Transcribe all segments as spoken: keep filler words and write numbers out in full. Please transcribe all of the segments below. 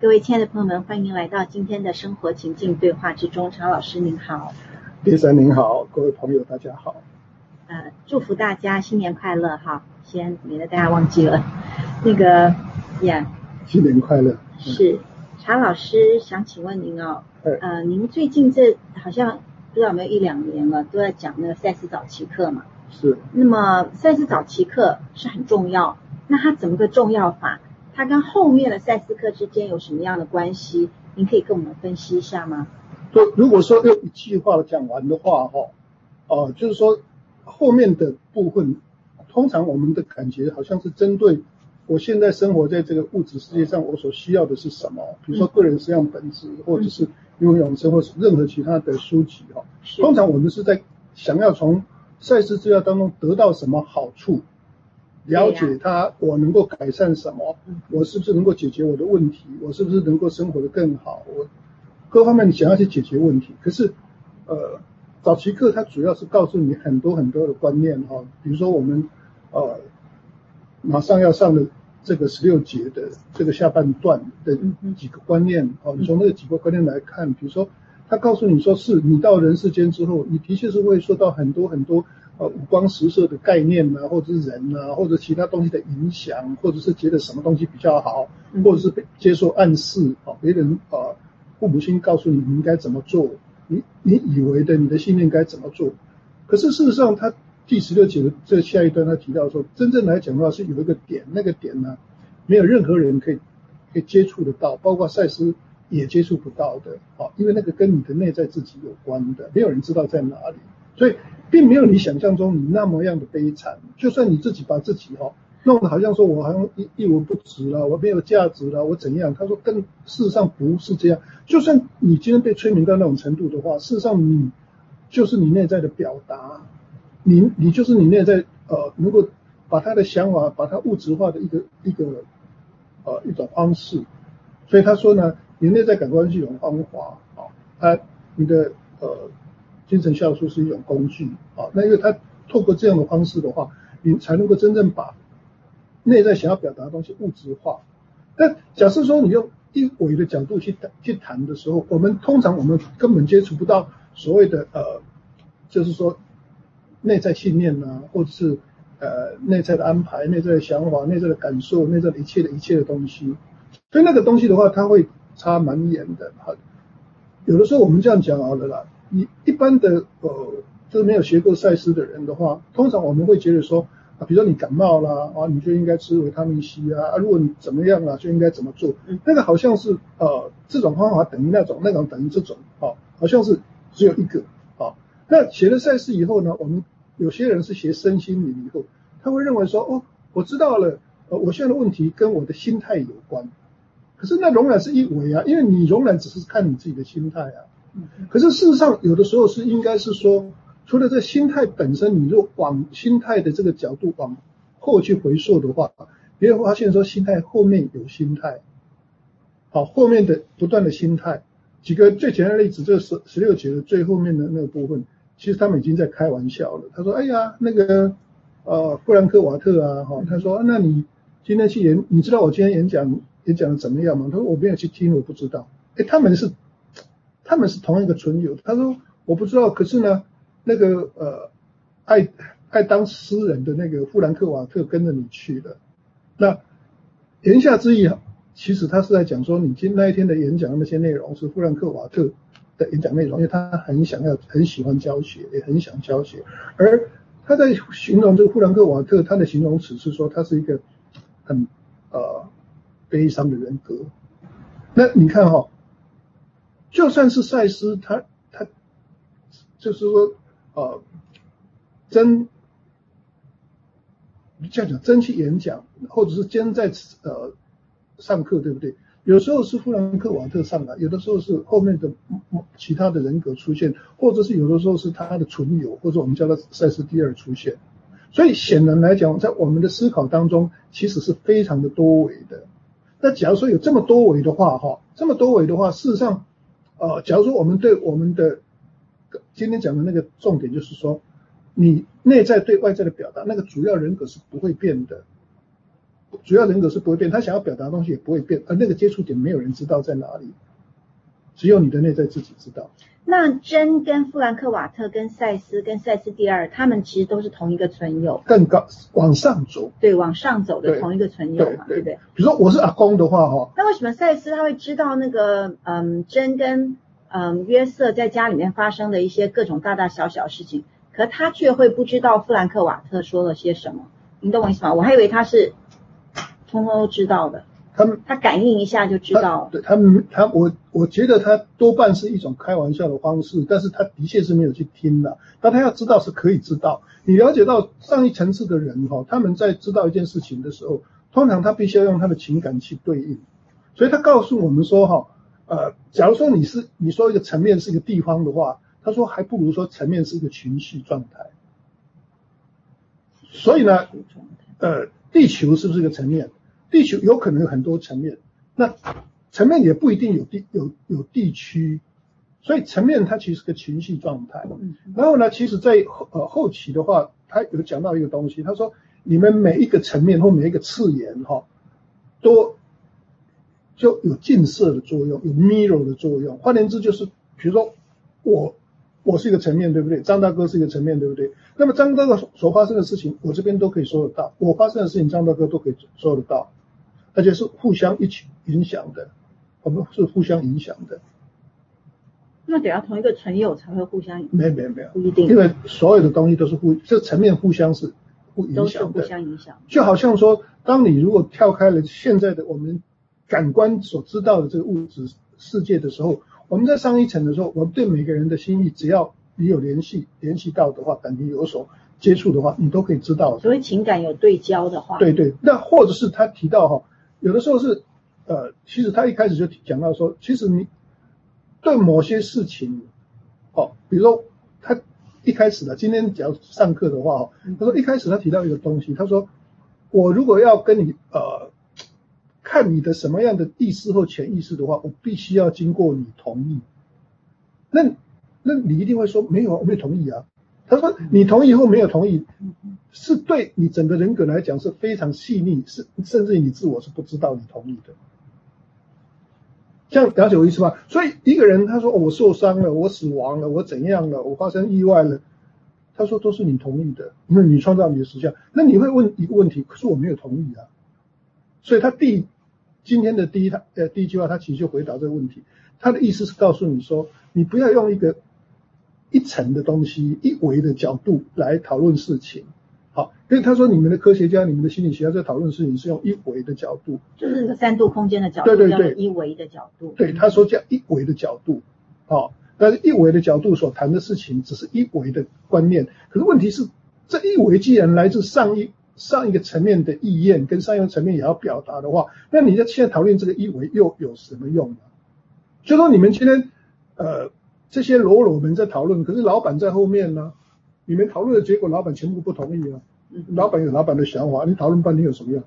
各位亲爱的朋友们，欢迎来到今天的生活情境对话之中。常老师您好。 叶生您好，各位朋友大家好。 呃，祝福大家新年快乐哈！先免得大家忘记了。那个呀， 新年快乐。 是常老师想请问您哦，呃，您最近这好像不知道有没有一两年了，都在讲那个赛斯早期课嘛？ 是。 那么赛斯早期课是很重要，那它怎么个重要法？它跟后面的赛斯课之间有什么样的关系？您可以跟我们分析一下吗？ 就如果说用一句话讲完的话，哈，呃，就是说后面的部分，通常我们的感觉好像是针对我现在生活在这个物质世界上，我所需要的是什么？比如说个人实相本质，或者是拥有生活任何其他的书籍，哈，通常我们是在想要从赛斯资料当中得到什么好处。了解它，我能够改善什么？我是不是能够解决我的问题？我是不是能够生活得更好？我各方面想要去解决问题。可是，呃，早期课它主要是告诉你很多很多的观念哈，比如说我们呃马上要上的这个十六节的这个下半段的几个观念哦，你从那几个观念来看，比如说他告诉你说，是你到人世间之后，你的确是会受到很多很多。呃，五光十色的概念啊，或者是人啊，或者其他东西的影响，或者是觉得什么东西比较好，或者是接受暗示啊，别人啊，父母亲告诉你你应该怎么做，你你以为的你的信念该怎么做，可是事实上，他第十六节的这下一段他提到说，真正来讲的话是有一个点，那个点呢，没有任何人可以可以接触得到，包括赛斯也接触不到的啊，因为那个跟你的内在自己有关的，没有人知道在哪里，所以。并没有你想象中你那么样的悲惨，就算你自己把自己哈、哦、弄得好像说我好像一一文不值了，我没有价值了，我怎样？他说跟事实上不是这样。就算你今天被催眠到那种程度的话，事实上你就是你内在的表达，你你就是你内在呃能够把他的想法把它物质化的一个一个呃一种方式。所以他说呢，你内在感官是一种方法啊，他你的呃。精神酵素是一种工具啊，那因为它透过这样的方式的话，你才能够真正把内在想要表达的东西物质化。但假设说你用一维的角度去去谈的时候，我们通常我们根本接触不到所谓的呃，就是说内在信念啊，或者是呃内在的安排、内在的想法、内在的感受、内在的一切的一切的东西。所以那个东西的话，它会差蛮远的。有的时候我们这样讲好了啦。你一般的呃，就是没有学过赛斯的人的话，通常我们会觉得说啊，比如说你感冒啦啊，你就应该吃维他命 C 啊，啊如果你怎么样啊，就应该怎么做。那个好像是呃这种方法等于那种，那种等于这种啊，好像是只有一个啊。那学了赛斯以后呢，我们有些人是学身心灵以后，他会认为说哦，我知道了，呃，我现在的问题跟我的心态有关。可是那仍然是一维啊，因为你仍然只是看你自己的心态啊。可是事实上，有的时候是应该是说，除了这心态本身，你若往心态的这个角度往后去回溯的话，你会发现说心态后面有心态，好，后面的不断的心态。举个最简单的例子，这十十六节的最后面的那个部分，其实他们已经在开玩笑了。他说：“哎呀，那个呃富兰克瓦特啊，哈、哦，他说、啊、那你今天去演，你知道我今天演讲演讲的怎么样吗？”他说：“我没有去听，我不知道。”哎，他们是。他们是同一个存有，他说我不知道，可是呢，那个呃，爱爱当诗人的那个富兰克瓦特跟着你去了。那言下之意，其实他是在讲说，你今那一天的演讲的那些内容是富兰克瓦特的演讲内容，因为他很想要、很喜欢教学，也很想教学。而他在形容这个富兰克瓦特，他的形容词是说他是一个很呃悲伤的人格。那你看哈、哦。就算是赛斯，他他就是说，呃，真这样讲，真去演讲，或者是真在呃上课，对不对？有时候是富兰克瓦特上来，有的时候是后面的其他的人格出现，或者是有的时候是他的存有，或者我们叫他赛斯第二出现。所以显然来讲，在我们的思考当中，其实是非常的多维的。那假如说有这么多维的话，哈，这么多维的话，事实上。呃，假如说我们对我们的今天讲的那个重点就是说，你内在对外在的表达，那个主要人格是不会变的， 主要人格是不会变，他想要表达的东西也不会变，而那个接触点没有人知道在哪里，只有你的内在自己知道。 那珍跟富兰克瓦特跟赛斯跟赛斯第二，他们其实都是同一个存有， 更高往上走， 对，往上走的同一个存有嘛， 对, 对, 对不对？ 比如说我是阿公的话哈， 那为什么赛斯他会知道那个嗯珍跟嗯约瑟在家里面发生的一些各种大大小小事情，可他却会不知道富兰克瓦特说了些什么？你懂我意思吗？我还以为他是通通都知道的。 他们他感应一下就知道了。 对他们，他我我觉得他多半是一种开玩笑的方式，但是他的确是没有去听的。但他要知道是可以知道。你了解到上一层次的人哈，他们在知道一件事情的时候，通常他必须要用他的情感去对应。所以他告诉我们说哈，呃，假如说你是你说一个层面是一个地方的话，他说还不如说层面是一个情绪状态。所以呢，呃，地球是不是一个层面？地球有可能有很多层面，那层面也不一定有地有有地区，所以层面它其实是个情绪状态。然后呢，其实在呃后期的话，他有讲到一个东西，他说你们每一个层面或每一个次元哈，都就有近摄的作用，有 mirror 的作用。换言之就是，比如说我我是一个层面，对不对？张大哥是一个层面，对不对？那么张大哥所发生的事情，我这边都可以说得到；我发生的事情，张大哥都可以说得到。而且是互相一起影响的，我们是互相影响的。 那得要同一个存有才会互相影响？ 没有没有没有， 不一定， 因为所有的东西都是互，这层面互相是互影响的， 都是互相影响。 就好像说，当你如果跳开了现在的我们感官所知道的这个物质世界的时候，我们在上一层的时候，我们对每个人的心意，只要你有联系联系到的话，感觉有所接触的话，你都可以知道。 所以情感有对焦的话， 对对，那或者是他提到哈。有的时候是，呃，其实他一开始就讲到说，其实你对某些事情，哦，比如说他一开始的，今天只要上课的话，哦，他说一开始他提到一个东西，他说我如果要跟你呃看你的什么样的意识或潜意识的话，我必须要经过你同意。那那你一定会说没有，我没有同意啊。他说你同意或没有同意，是对你整个人格来讲是非常细腻，是甚至于你自我是不知道你同意的。这样了解我意思吗？所以一个人他说，哦，我受伤了，我死亡了，我怎样了，我发生意外了，他说都是你同意的，因为你创造你的实相。那你会问一个问题，可是我没有同意啊。所以他第今天的第一他呃第一句话，他其实就回答这个问题。他的意思是告诉你说，你不要用一个一层的东西、一维的角度来讨论事情。好，因为他说你们的科学家、你们的心理学家在讨论事情是用一维的角度， 就是那个三度空间的角度， 对对对， 叫做一维的角度。 对，他说叫一维的角度。好，但是一维的角度所谈的事情只是一维的观念。可是问题是，这一维既然来自上一上一个层面的意愿，跟上一个层面也要表达的话，那你在现在讨论这个一维又有什么用呢？就说你们今天呃这些喽啰们在讨论，可是老板在后面呢，你们讨论的结果老板全部不同意啊。老板有老板的想法，你讨论半天有什么用？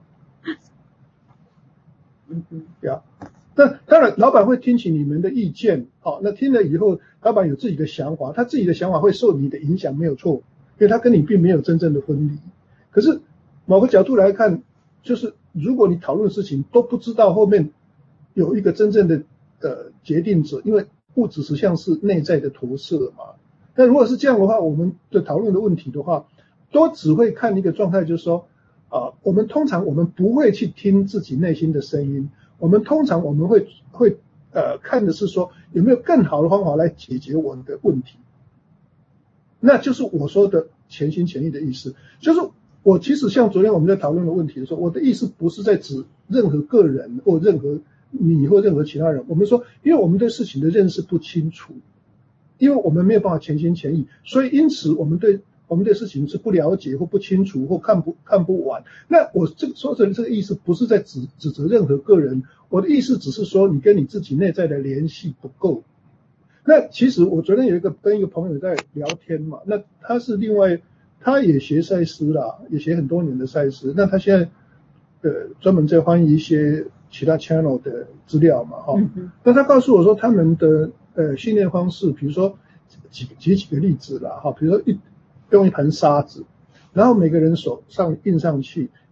嗯嗯，对啊。那当然，老板会听取你们的意见，好，那听了以后，老板有自己的想法，他自己的想法会受你的影响，没有错，因为他跟你并没有真正的分离。可是某个角度来看，就是如果你讨论事情都不知道后面有一个真正的呃决定者，因为物质实相是内在的投射嘛。那如果是这样的话，我们的讨论的问题的话，都只会看一个状态，就是说，啊、呃，我们通常我们不会去听自己内心的声音，我们通常我们会会呃看的是说有没有更好的方法来解决我们的问题。那就是我说的全心全意的意思，就是我其实像昨天我们在讨论的问题的时候，我的意思不是在指任何个人或任何你或任何其他人，我们说，因为我们对事情的认识不清楚，因为我们没有办法全心全意，所以因此我们对我们对事情是不了解或不清楚或看不看不完。那我这个说的这个意思不是在指指责任何个人，我的意思只是说你跟你自己内在的联系不够。那其实我昨天有一个跟一个朋友在聊天嘛，那他是另外他也学赛斯啦，也学很多年的赛斯，那他现在呃专门在翻译一些其他 channel 的资料嘛，哈、嗯，那他告诉我说他们的呃训练方式，比如说举举几个例子啦，哈，比如说一用一盆沙子，然后每个人手上印上去，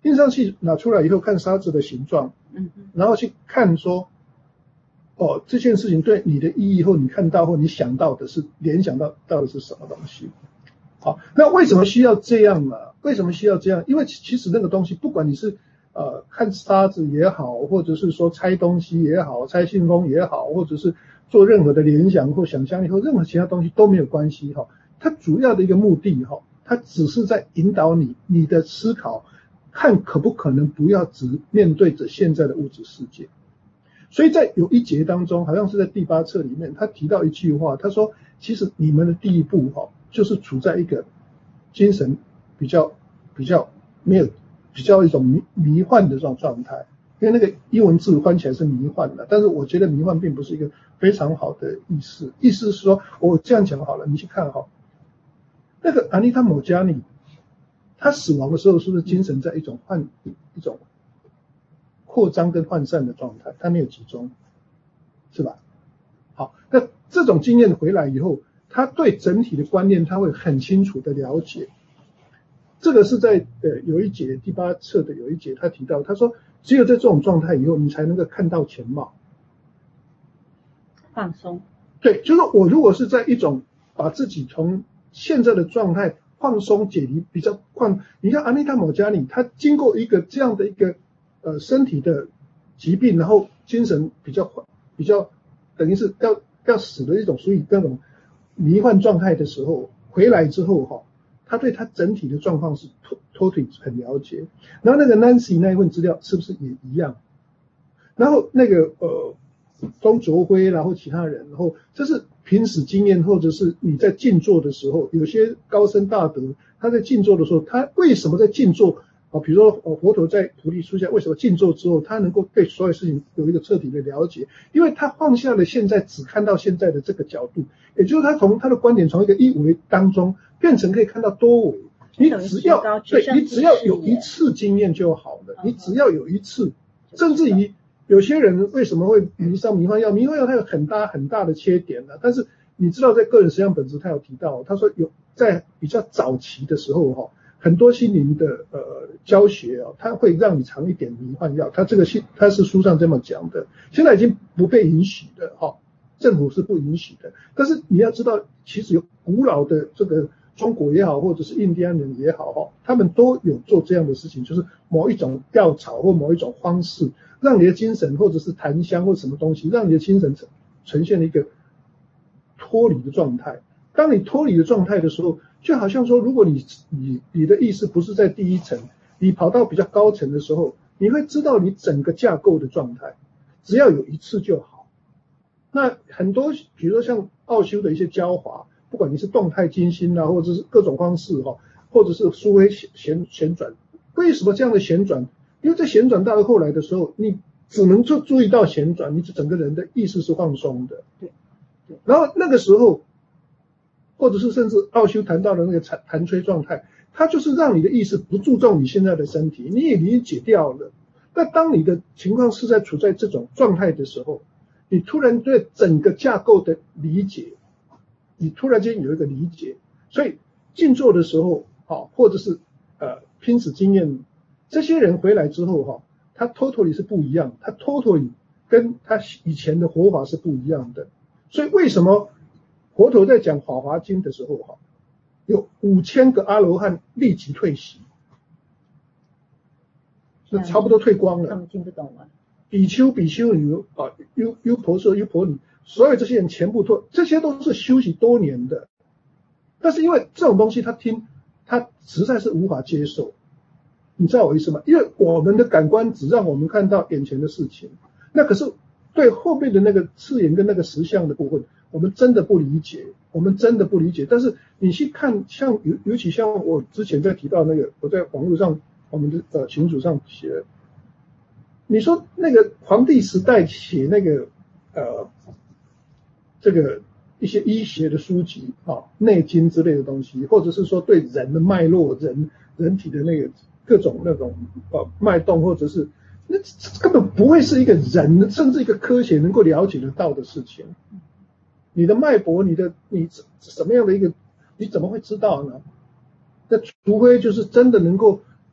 印象器拿出来以后看沙子的形状， 嗯， 然后去看说，哦，这件事情对你的意义或你看到或你想到的是联想到到的是什么东西？好，那为什么需要这样呢？为什么需要这样？因为其实那个东西，不管你是呃看沙子也好，或者是说拆东西也好，拆信封也好，或者是做任何的联想或想象力或任何其他东西都没有关系哈。它主要的一个目的哈，它只是在引导你你的思考，看可不可能不要只面对着现在的物质世界。所以在有一节当中，好像是在第八册里面，他提到一句话，他说：“其实你们的第一步哈，就是处在一个精神比较比较没有比较一种迷迷幻的这种状态，因为那个英文字翻起来是迷幻的，但是我觉得迷幻并不是一个非常好的意思。意思是说，我这样讲好了，你去看哈，那个安妮塔·莫加尼，他死亡的时候是不是精神在一种幻一种？”扩张跟涣散的状态，它没有集中，是吧？好，那这种经验回来以后，他对整体的观念他会很清楚的了解。这个是在呃有一节第八册的有一节他提到，他说只有在这种状态以后，你才能够看到全貌。 放松。 对，就是我如果是在一种把自己从现在的状态放松解离比较宽，你看安妮塔·莫加尼，他经过一个这样的一个。呃，身体的疾病，然后精神比较比较，等于是要要死的一种属于那种迷幻状态的时候，回来之后哈、哦，他对他整体的状况是 totally 很了解。然后那个 Nancy 那一份资料是不是也一样？然后那个呃，钟卓辉，然后其他人，然后这是凭史经验，或者是你在静坐的时候，有些高僧大德他在静坐的时候，他为什么在静坐？啊，比如说，哦，佛陀在菩提树下为什么静坐之后，他能够对所有事情有一个彻底的了解？因为他放下了现在只看到现在的这个角度，也就是他从他的观点从一个一维当中变成可以看到多维。你只要对你只要有一次经验就好了，你只要有一次，甚至于有些人为什么会迷上迷幻药？迷幻药它有很大很大的缺点的，但是你知道在个人实相本质他有提到，他说有在比较早期的时候哈。很多心灵的呃教学哦，它会让你尝一点迷幻药，它这个是它是书上这么讲的，现在已经不被允许的哈、哦，政府是不允许的。但是你要知道，其实有古老的这个中国也好，或者是印第安人也好哈、哦，他们都有做这样的事情，就是某一种药草或某一种方式，让你的精神或者是檀香或什么东西，让你的精神呈现一个脱离的状态。当你脱离的状态的时候，就好像说，如果你你你的意识不是在第一层，你跑到比较高层的时候，你会知道你整个架构的状态，只要有一次就好。那很多比如说像奥修的一些教法，不管你是动态静心啊，或者是各种方式哈、哦，或者是苏威旋旋转，为什么这样的旋转？因为在旋转到后来的时候，你只能就注意到旋转，你整个人的意识是放松的。 对，对。 然后那个时候。或者是甚至奥修谈到的那个弹弹吹状态，它就是让你的意识不注重你现在的身体，你也理解掉了。那当你的情况是在处在这种状态的时候，你突然对整个架构的理解，你突然间有一个理解，所以静坐的时候，好，或者是呃拼死经验，这些人回来之后哈，他 totally 是不一样，他 totally 跟他以前的活法是不一样的。所以为什么？佛陀在讲《法华经》的时候，哈，有五千个阿罗汉立即退席，就差不多退光了。 他们听不懂了。 比丘、比丘尼啊，优优婆塞、优婆尼，所有这些人全部退，这些都是修习多年的。但是因为这种东西，他听他实在是无法接受，你知道我意思吗？因为我们的感官只让我们看到眼前的事情，那可是对后面的那个次元跟那个实相的部分。我们真的不理解，我们真的不理解。但是你去看，像尤尤其像我之前在提到那个，我在网络上我们的呃群组上写，你说那个皇帝时代写那个呃这个一些医学的书籍啊，内经之类的东西，或者是说对人的脉络、人人体的那个各种那种呃脉动，或者是那根本不会是一个人，甚至一个科学能够了解得到的事情。你的脉搏，你的你什么样的一个，你怎么会知道呢？那除非就是真的能够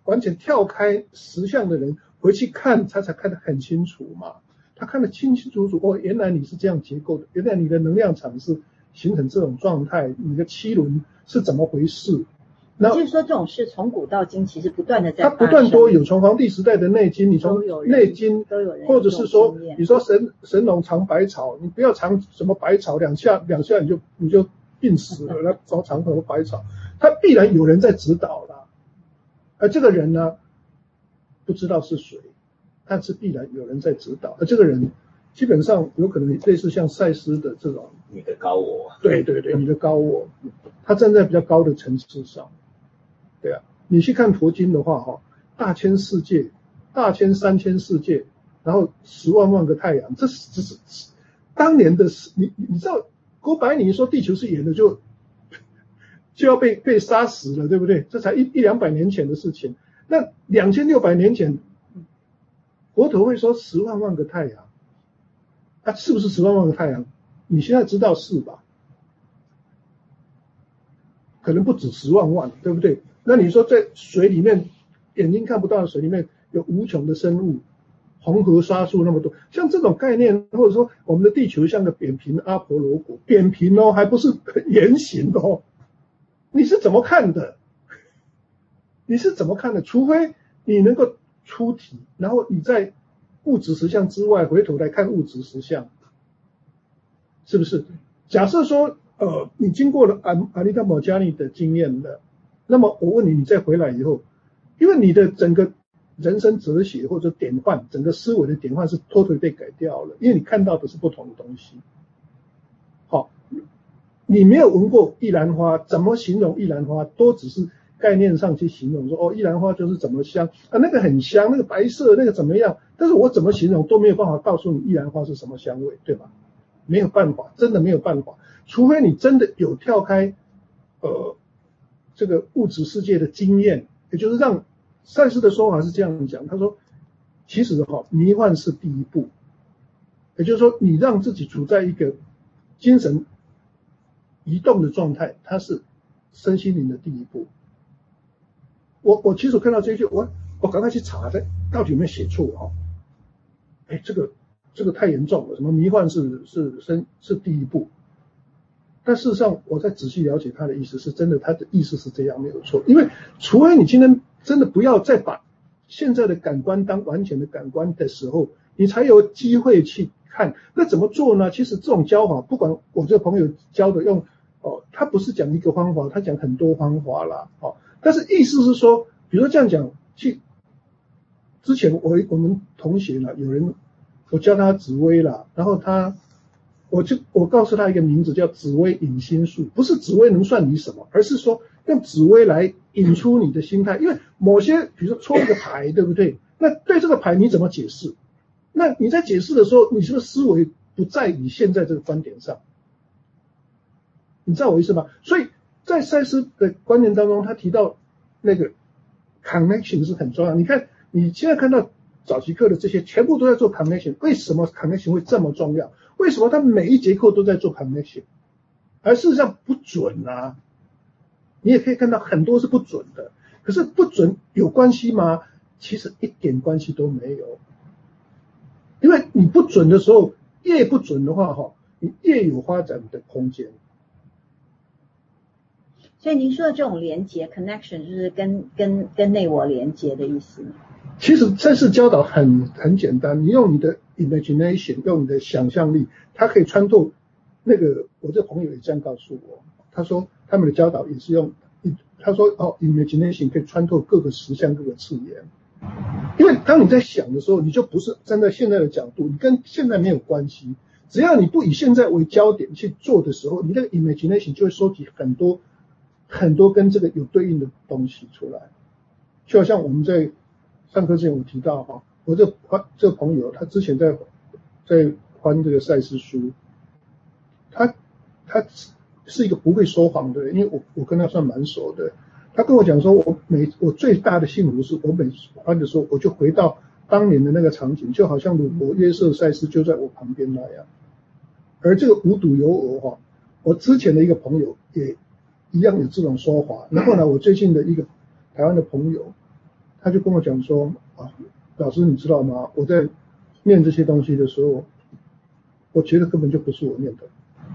完全跳开实相的人回去看，他才看得很清楚嘛。他看得清清楚楚，哦，原来你是这样结构的，原来你的能量场是形成这种状态，你的七轮是怎么回事？ 也就是说，这种事从古到今其实不断的在发生， 它不断多有，从黄帝时代的内经，你从内经，或者是说，你说神神农尝百草，你不要尝什么百草，两下两下你就你就病死了，那尝尝什么百草，他必然有人在指导啦，而这个人呢，不知道是谁，但是必然有人在指导，而这个人基本上有可能类似像赛斯的这种你的高我， 对对对，你的高我，他站在比较高的层次上。对啊，你去看佛经的话，哈，大千世界，大千三千世界，然后十万万个太阳，这是这是当年的，你你知道，郭白尼说地球是圆的就就要被被杀死了，对不对？这才一一两百年前的事情。那两千六百年前，佛陀会说十万万个太阳，啊，是不是十万万个太阳？你现在知道是吧？可能不止十万万，对不对？那你说在水里面，眼睛看不到的水里面有无穷的生物，红河沙数那么多，像这种概念，或者说我们的地球像个扁平阿婆罗果，扁平哦，还不是圆形哦，你是怎么看的？你是怎么看的？除非你能够出体，然后你在物质实相之外回头来看物质实相，是不是？假设说，呃，你经过了阿阿利达摩加尼的经验了。那么我问你，你再回来以后，因为你的整个人生哲学或者典范，整个思维的典范是脱腿被改掉了，因为你看到的是不同的东西。好，你没有闻过玉兰花，怎么形容玉兰花？都只是概念上去形容说，哦，玉兰花就是怎么香啊，那个很香，那个白色那个怎么样？但是我怎么形容都没有办法告诉你玉兰花是什么香味，对吧？没有办法，真的没有办法，除非你真的有跳开，呃。这个物质世界的经验，也就是让赛斯的说法是这样讲，他说，其实哈、哦，迷幻是第一步，也就是说，你让自己处在一个精神移动的状态，它是身心灵的第一步。我我其实看到这一句，我我赶快去查的，到底有没有写错哈、哦？哎，这个这个太严重了，什么迷幻是是身是第一步。但事实上，我在仔细了解他的意思，是真的，他的意思是这样，没有错。因为除非你今天真的不要再把现在的感官当完全的感官的时候，你才有机会去看。那怎么做呢？其实这种教法，不管我这个朋友教的用哦，他不是讲一个方法，他讲很多方法啦，哦。但是意思是说，比如说这样讲，去之前我我们同学啦，有人我教他紫微啦，然后他。我就我告诉他一个名字叫紫微引心术，不是紫微能算你什么，而是说用紫微来引出你的心态。因为某些比如说抽一个牌，对不对？那对这个牌你怎么解释？那你在解释的时候，你是不是思维不在你现在这个观点上？你知道我意思吗？所以在赛斯的观念当中，他提到那个 connection 是很重要。你看你现在看到早期课的这些，全部都在做 connection， 为什么 connection 会这么重要？为什么他每一节课都在做 connection， 而事实上不准啊？你也可以看到很多是不准的，可是不准有关系吗？其实一点关系都没有，因为你不准的时候，越不准的话，哈，你越有发展的空间。 所以您说的这种连结 connection 就是跟跟跟内我连结的意思。 其实赛斯教导很很简单，你用你的 imagination， 用你的想象力，它可以穿透那个。我这朋友也这样告诉我，他说他们的教导也是用，他说哦 imagination 可以穿透各个实相各个次元，因为当你在想的时候，你就不是站在现在的角度，你跟现在没有关系。只要你不以现在为焦点去做的时候，你那个 imagination 就会收集很多很多跟这个有对应的东西出来。就好像我们在上课之前我提到哈，我这这个朋友他之前在在翻这个赛斯书，他他是一个不会说谎的人，因为我我跟他算蛮熟的。他跟我讲说，我每我最大的幸福是我每翻的时候，我就回到当年的那个场景，就好像鲁伯约瑟赛斯就在我旁边那样。而这个无独有偶哈，我之前的一个朋友也一样有这种说法。然后呢，我最近的一个台湾的朋友。 他就跟我讲说啊，老师你知道吗？我在念这些东西的时候，我觉得根本就不是我念的。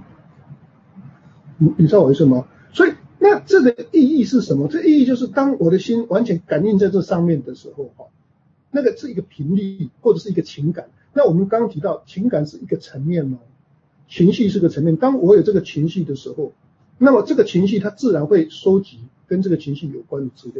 你你知道我意思吗？所以那这个意义是什么？这意义就是当我的心完全感应在这上面的时候，哈，那个是一个频率或者是一个情感。那我们刚刚提到情感是一个层面哦，情绪是个层面。当我有这个情绪的时候，那么这个情绪它自然会收集跟这个情绪有关的资料。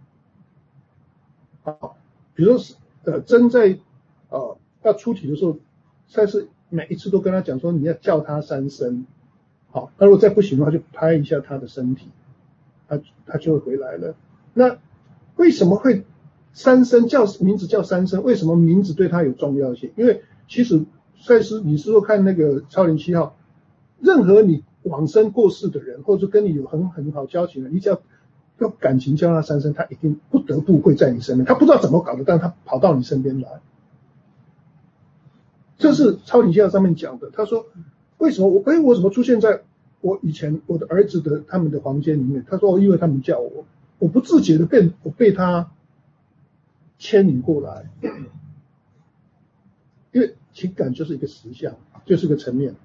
好，比如说呃，真在呃要出题的时候，赛斯每一次都跟他讲说你要叫他三声。好，那如果再不行的话，就拍一下他的身体，他他就会回来了。那为什么会三声叫名字叫三声？为什么名字对他有重要性？因为其实赛斯，你是说看那个超灵七号，任何你往生过世的人，或者跟你有很很好交情的人，你只要用感情叫他三声，他一定不得不会在你身边。他不知道怎么搞的，但他跑到你身边来。这是超灵七号上面讲的。他说。为什么我哎我怎么出现在我以前我的儿子的他们的房间里面？他说因为他们叫我，我不自觉的被我被他牵引过来，因为情感就是一个实相，就是个层面。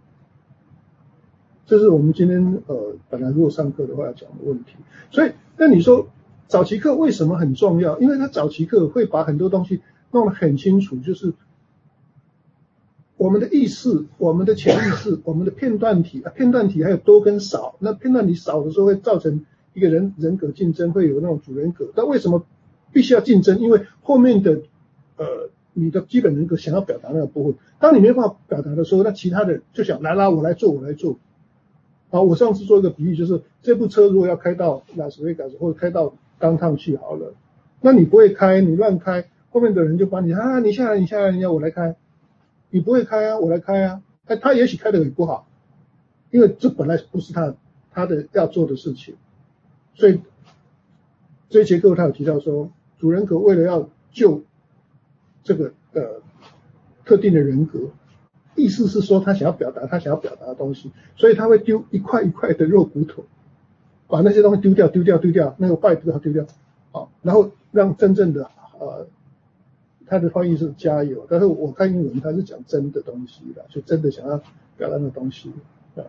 这是我们今天呃本来如果上课的话要讲的问题。所以那你说早期课为什么很重要？因为他早期课会把很多东西弄得很清楚，就是。我们的意识、我们的潜意识、我们的片段体，啊、片段体还有多跟少。那片段体少的时候会造成一个人人格竞争，会有那种主人格。但为什么必须要竞争？因为后面的呃你的基本人格想要表达那个部分，当你没办法表达的时候，那其他的就想来啦，我来做，我来做。好，我上次做一个比喻，就是这部车如果要开到拉斯维加斯或者开到当趟去好了，那你不会开，你乱开，后面的人就把你啊，你下来，你下来，你要我来开。你不会开啊，我来开啊。他他也许开得也不好，因为这本来不是他他的要做的事情。所以这一节课他有提到说，主人格为了要救这个呃特定的人格，意思是说他想要表达他想要表达的东西，所以他会丢一块一块的肉骨头，把那些东西丢掉丢掉丢掉，那个坏不要丢掉，好，然后让真正的呃。他的翻译是加油，但是我看英文他是讲真的东西的，就真的想要表达的东西啊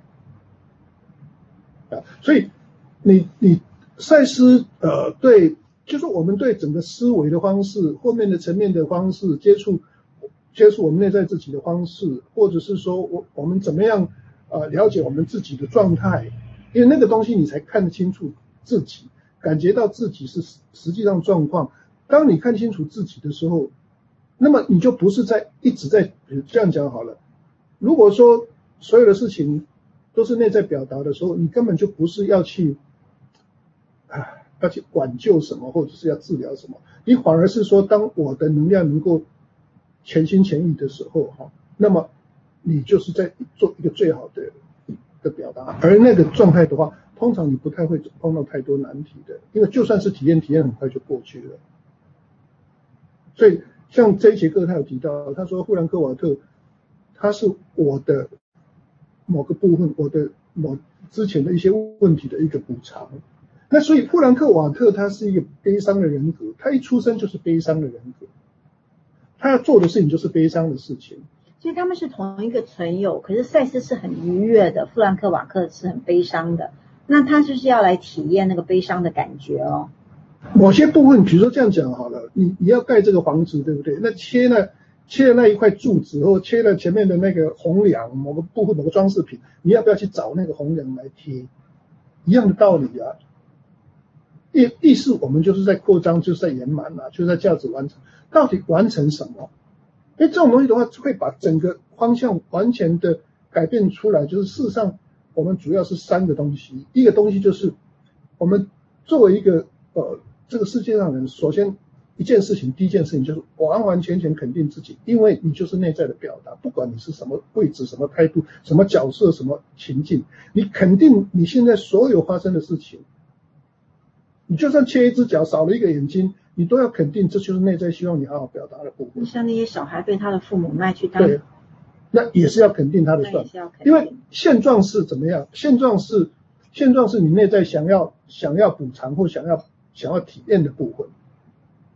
啊，所以你你赛斯呃对，就是我们对整个思维的方式，后面的层面的方式，接触接触我们内在自己的方式，或者是说我我们怎么样呃了解我们自己的状态，因为那个东西你才看得清楚自己，感觉到自己是实际上状况。当你看清楚自己的时候。那么你就不是在一直在，比如这样讲好了。如果说所有的事情都是内在表达的时候，你根本就不是要去啊要去挽救什么，或者是要治疗什么，你反而是说，当我的能量能够全心全意的时候，哈，那么你就是在做一个最好的的表达。而那个状态的话，通常你不太会碰到太多难题的，因为就算是体验，体验很快就过去了。所以。像这一节课他有提到，他说富兰克瓦特他是我的某个部分，我的某之前的一些问题的一个补偿。那所以富兰克瓦特他是一个悲伤的人格，他一出生就是悲伤的人格，他要做的事情就是悲伤的事情。 所以他们是同一个存有，可是赛斯是很愉悦的，富兰克瓦特是很悲伤的。那他就是要来体验那个悲伤的感觉哦。 某些部分，比如说这样讲好了，你你要盖这个房子，对不对？那切了切了那一块柱子，或切了前面的那个红梁，某个部分某个装饰品，你要不要去找那个红梁来贴？一样的道理啊。意意识我们就是在扩张，就是在圆满啊，就是在价值完成。到底完成什么？因为这种东西的话，会把整个方向完全的改变出来。就是事实上，我们主要是三个东西，一个东西就是我们作为一个呃。这个世界上人，首先一件事情，第一件事情就是完完全全肯定自己，因为你就是内在的表达，不管你是什么位置、什么态度、什么角色、什么情境，你肯定你现在所有发生的事情，你就算切一只脚、少了一个眼睛，你都要肯定，这就是内在希望你好好表达的部分。 像那些小孩被他的父母卖去当， 对，那也是要肯定他的算，因为现状是怎么样？现状是现状是你内在想要想要补偿或想要。想要体验的部分，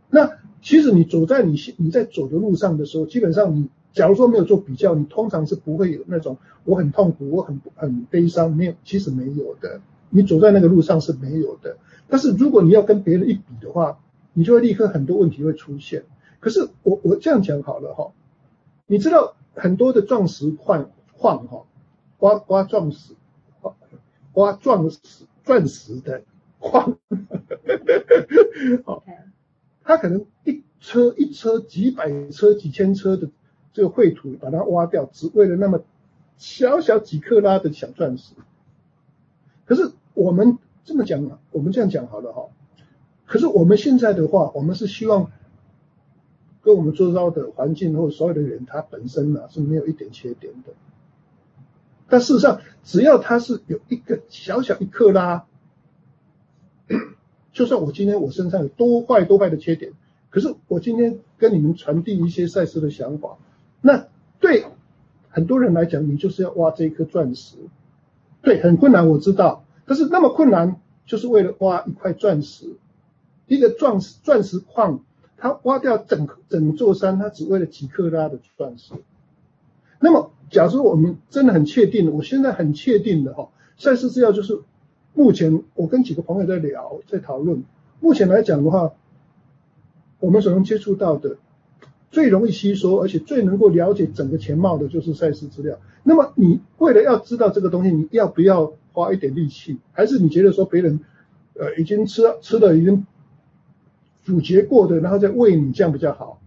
那其实你走在你你在走的路上的时候，基本上你假如说没有做比较，你通常是不会有那种我很痛苦，我很很悲伤，没有，其实没有的。你走在那个路上是没有的。但是如果你要跟别人一比的话，你就会立刻很多问题会出现。可是我我这样讲好了哈，你知道很多的钻石矿矿哈，挖挖钻石，挖钻石钻石的矿，好，他可能一车一车几百车几千车的这个绘土把它挖掉，只为了那么小小几克拉的小钻石。可是我们这么讲啊，我们这样讲好了哈。可是我们现在的话，我们是希望跟我们周遭的环境或所有的人，他本身呢、啊、是没有一点缺点的。但事实上，只要他是有一个小小一克拉，就算我今天我身上有多坏多坏的缺点，可是我今天跟你们传递一些赛斯的想法，那对很多人来讲，你就是要挖这一颗钻石。对，很困难，我知道，但是那么困难，就是为了挖一块钻石，一个钻石钻石矿，它挖掉整整座山，它只为了几克拉的钻石。那么，假如我们真的很确定，我现在很确定的哈，赛斯资料就是目前我跟几个朋友在聊，在讨论，目前来讲的话，我们所能接触到的，最容易吸收，而且最能够了解整个全貌的就是赛斯资料。那么你为了要知道这个东西，你要不要花一点力气？还是你觉得说别人呃已经吃吃的已经咀嚼过的，然后再喂你，这样比较好？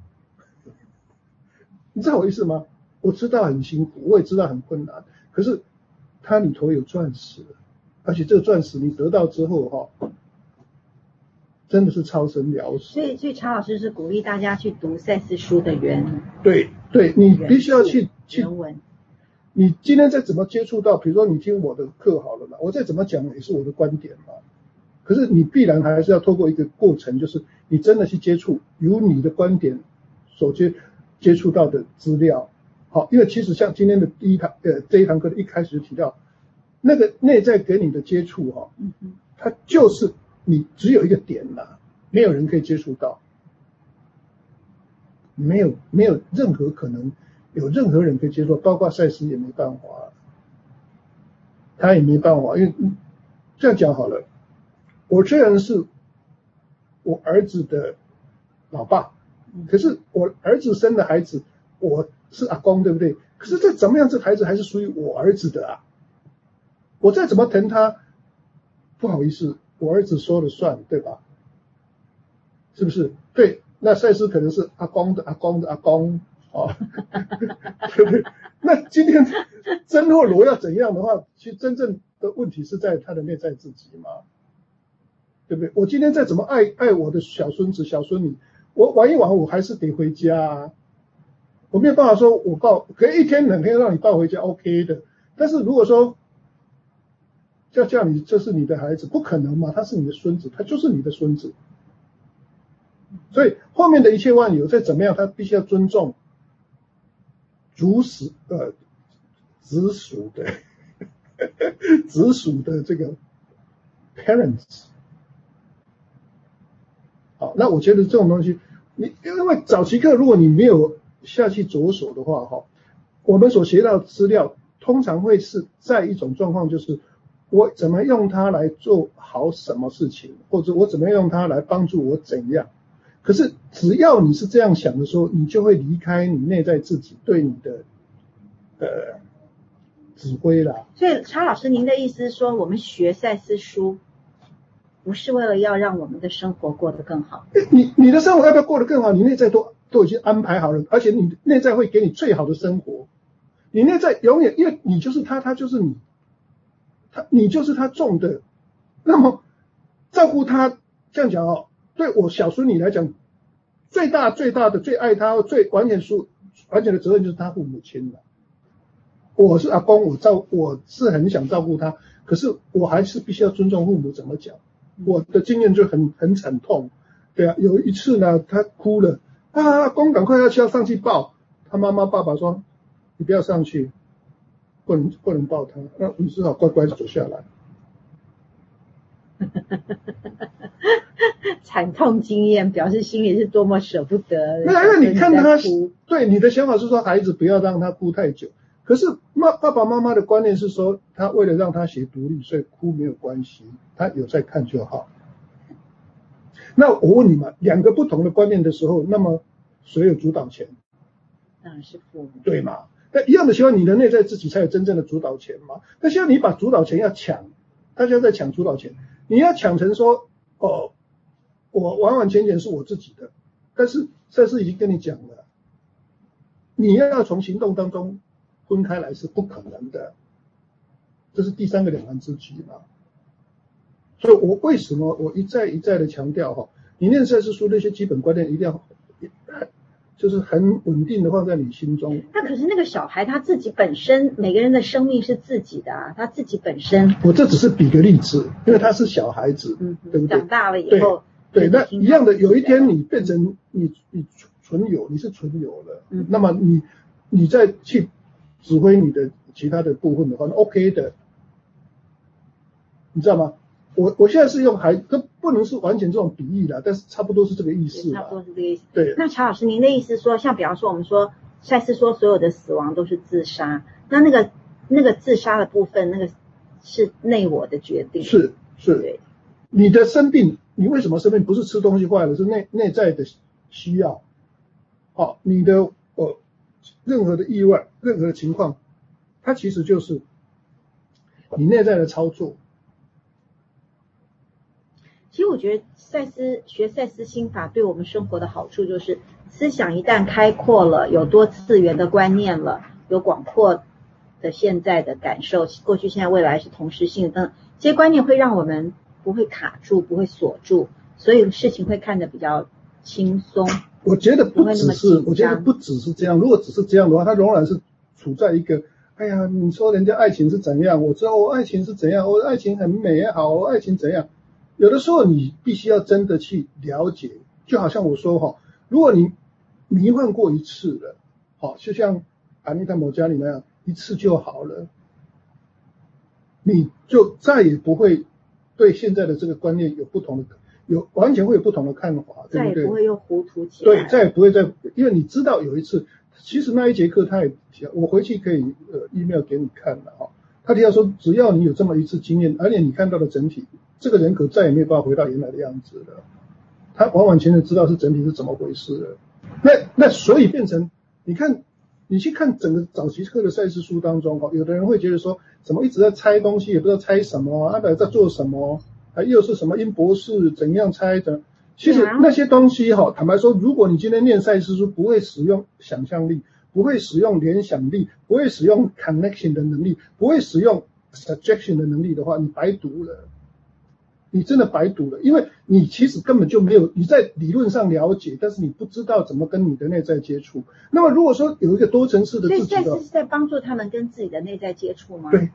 你知道我意思吗？我知道很辛苦，我也知道很困难，可是它里头有钻石，而且这个钻石你得到之后哈、哦，真的是超生了死。 所以，所以查老师是鼓励大家去读赛斯书的原， 对对，你必须要去去原文。 你今天再怎么接触到，比如说你听我的课好了嘛，我再怎么讲也是我的观点嘛。可是你必然还是要透过一个过程，就是你真的去接触，由你的观点所接接触到的资料。好，因为其实像今天的第一堂呃这一堂课的一开始就提到，那个内在给你的接触哈、哦，它就是你只有一个点啦，没有人可以接触到，没有没有任何可能有任何人可以接触，包括赛斯也没办法，他也没办法，因为这样讲好了，我虽然是我儿子的老爸，可是我儿子生的孩子，我是阿公，对不对？可是再怎么样，这孩子还是属于我儿子的啊。我再怎么疼他，不好意思，我儿子说了算，对吧？是不是？对，那赛斯可能是阿公的阿公的阿公，哦，对不对？那今天真或罗要怎样的话，其实真正的问题是在他的内在自己嘛，对不对？我今天再怎么爱爱我的小孙子小孙女，我玩一玩我还是得回家啊。我没有办法说我抱，可以一天两天让你抱回家 OK 的，但是如果说要叫你这是你的孩子，不可能嘛，他是你的孙子，他就是你的孙子。所以后面的一切万有再怎么样，他必须要尊重族属呃直属的直属的这个 parents。好，那我觉得这种东西，你因为早期课如果你没有下去着手的话，哈，我们所学到的资料通常会是在一种状况，就是我怎么用它来做好什么事情，或者我怎么用它来帮助我怎样。可是只要你是这样想的时候，你就会离开你内在自己对你的呃指挥啦。 所以查老师，您的意思是说，我们学赛斯书不是为了要让我们的生活过得更好？ 你你的生活要不要过得更好？你内在都都已经安排好了，而且你内在会给你最好的生活。你内在永远，因为你就是他，他就是你，他你就是他种的。那么照顾他，这样讲哦，对我小孙女来讲，最大最大的最爱他、最完全属完全的责任就是他父母亲了。我是阿公，我照我是很想照顾他，可是我还是必须要尊重父母。怎么讲？我的经验就很很惨痛。对啊，有一次呢，他哭了啊，阿公赶快要去要上去抱他妈妈，爸爸说你不要上去，不能不能抱他，那你只好乖乖走下来。 惨痛经验，表示心里是多么舍不得。 那那你看他，对你的想法是说孩子不要让他哭太久，可是妈爸爸妈妈的观念是说，他为了让他学独立，所以哭没有关系，他有在看就好。那我问你嘛，两个不同的观念的时候，那么谁有主导权？ 当然是父母， 对嘛？那一样的希望你的内在自己才有真正的主导权嘛。那希望你把主导权要抢，大家在抢主导权，你要抢成说，哦，我完完全全是我自己的。但是赛斯已经跟你讲了，你要从行动当中分开来是不可能的，这是第三个两难之举嘛。所以我为什么我一再一再的强调哈，你念赛斯书那些基本观念一定要就是很稳定的放在你心中。 那可是那个小孩他自己本身，每个人的生命是自己的啊，他自己本身。 我这只是比个例子，因为他是小孩子，嗯、对不对？ 长大了以后， 对，对那一样的，有一天你变成你你纯有，你是纯有了，嗯、那么你你再去指挥你的其他的部分的话，那 OK 的，你知道吗？我我现在是用孩，这不能是完全这种比喻啦，但是差不多是这个意思。 差不多是这个意思。 对。 那乔老师，您的意思说，像比方说我们说赛斯说所有的死亡都是自杀，那那个那个自杀的部分，那个是内我的决定。 是是。 对。 你的生病，你为什么生病？不是吃东西坏了，是内内在的需要。好、哦，你的呃任何的意外，任何的情况，它其实就是你内在的操作。 其实我觉得赛斯学赛斯心法对我们生活的好处就是，思想一旦开阔了，有多次元的观念了，有广阔的现在的感受，过去、现在、未来是同时性的，这些观念会让我们不会卡住，不会锁住，所以事情会看得比较轻松。 我觉得不只是，我觉得不只是这样。如果只是这样的话，它仍然是处在一个，哎呀，你说人家爱情是怎样，我知道我爱情是怎样，我爱情很美好，我爱情怎样。有的时候你必须要真的去了解，就好像我说哈，如果你迷幻过一次了，好，就像安妮塔某家里那样，一次就好了，你就再也不会对现在的这个观念有不同的，有完全会有不同的看法，对不对？ 再也不会又糊涂起来。 对，再也不会再，因为你知道有一次，其实那一节课他也提，我回去可以呃 email 给你看了哈。他提到说，只要你有这么一次经验，而且你看到了整体。这个人格再也没有办法回到原来的样子了，他完完全全知道是整体是怎么回事了。那那所以变成，你看，你去看整个早期课的赛斯书当中，有的人会觉得说，怎么一直在猜东西，也不知道猜什么，阿德在做什么，还又是什么因博士怎样猜的。其实那些东西哈，坦白说，如果你今天念赛斯书，不会使用想象力，不会使用联想力，不会使用 connection 的能力，不会使用 suggestion 的能力的话，你白读了。你真的白读了，因为你其实根本就没有，你在理论上了解，但是你不知道怎么跟你的内在接触。那么如果说有一个多层次的自己的， 所以赛斯是在帮助他们跟自己的内在接触吗？ 对，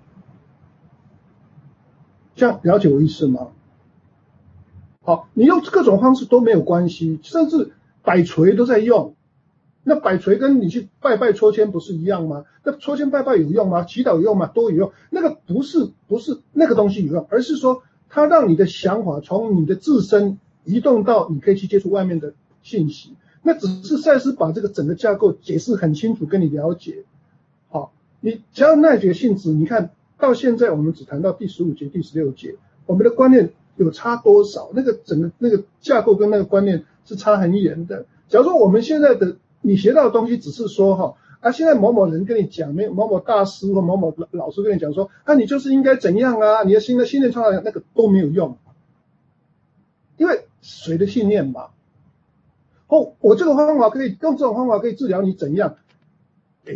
这样了解我意思吗？好，你用各种方式都没有关系，甚至摆锤都在用。那摆锤跟你去拜拜抽签不是一样吗？那抽签拜拜有用吗？祈祷有用吗？都有用。那个不是不是那个东西有用，而是说。它让你的想法从你的自身移动到你可以去接触外面的信息，那只是赛斯把这个整个架构解释很清楚，跟你了解。好，你只要那节性质，你看到现在我们只谈到第十五节、第十六节，我们的观念有差多少？那个整个那个架构跟那个观念是差很远的。假如说我们现在的你学到的东西只是说哈。啊，现在某某人跟你讲，没有某某大师或某某老师跟你讲说，啊，你就是应该怎样啊，你的新的信念创造那个都没有用，因为谁的信念嘛？哦，我这个方法可以用这种方法可以治疗你怎样？哎，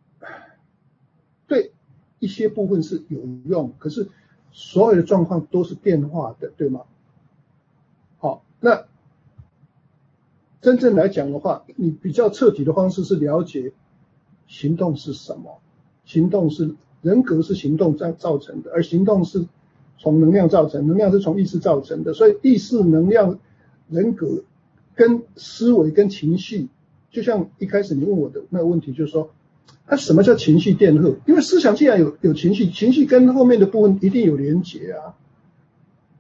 对一些部分是有用，可是所有的状况都是变化的，对吗？好，那真正来讲的话，你比较彻底的方式是了解。行动是什么？行动是人格是行动造造成的，而行动是从能量造成，能量是从意识造成的。所以意识、能量、人格跟思维跟情绪，就像一开始你问我的那个问题，就是说，它什么叫情绪电荷？因为思想既然有有情绪，情绪跟后面的部分一定有连结啊。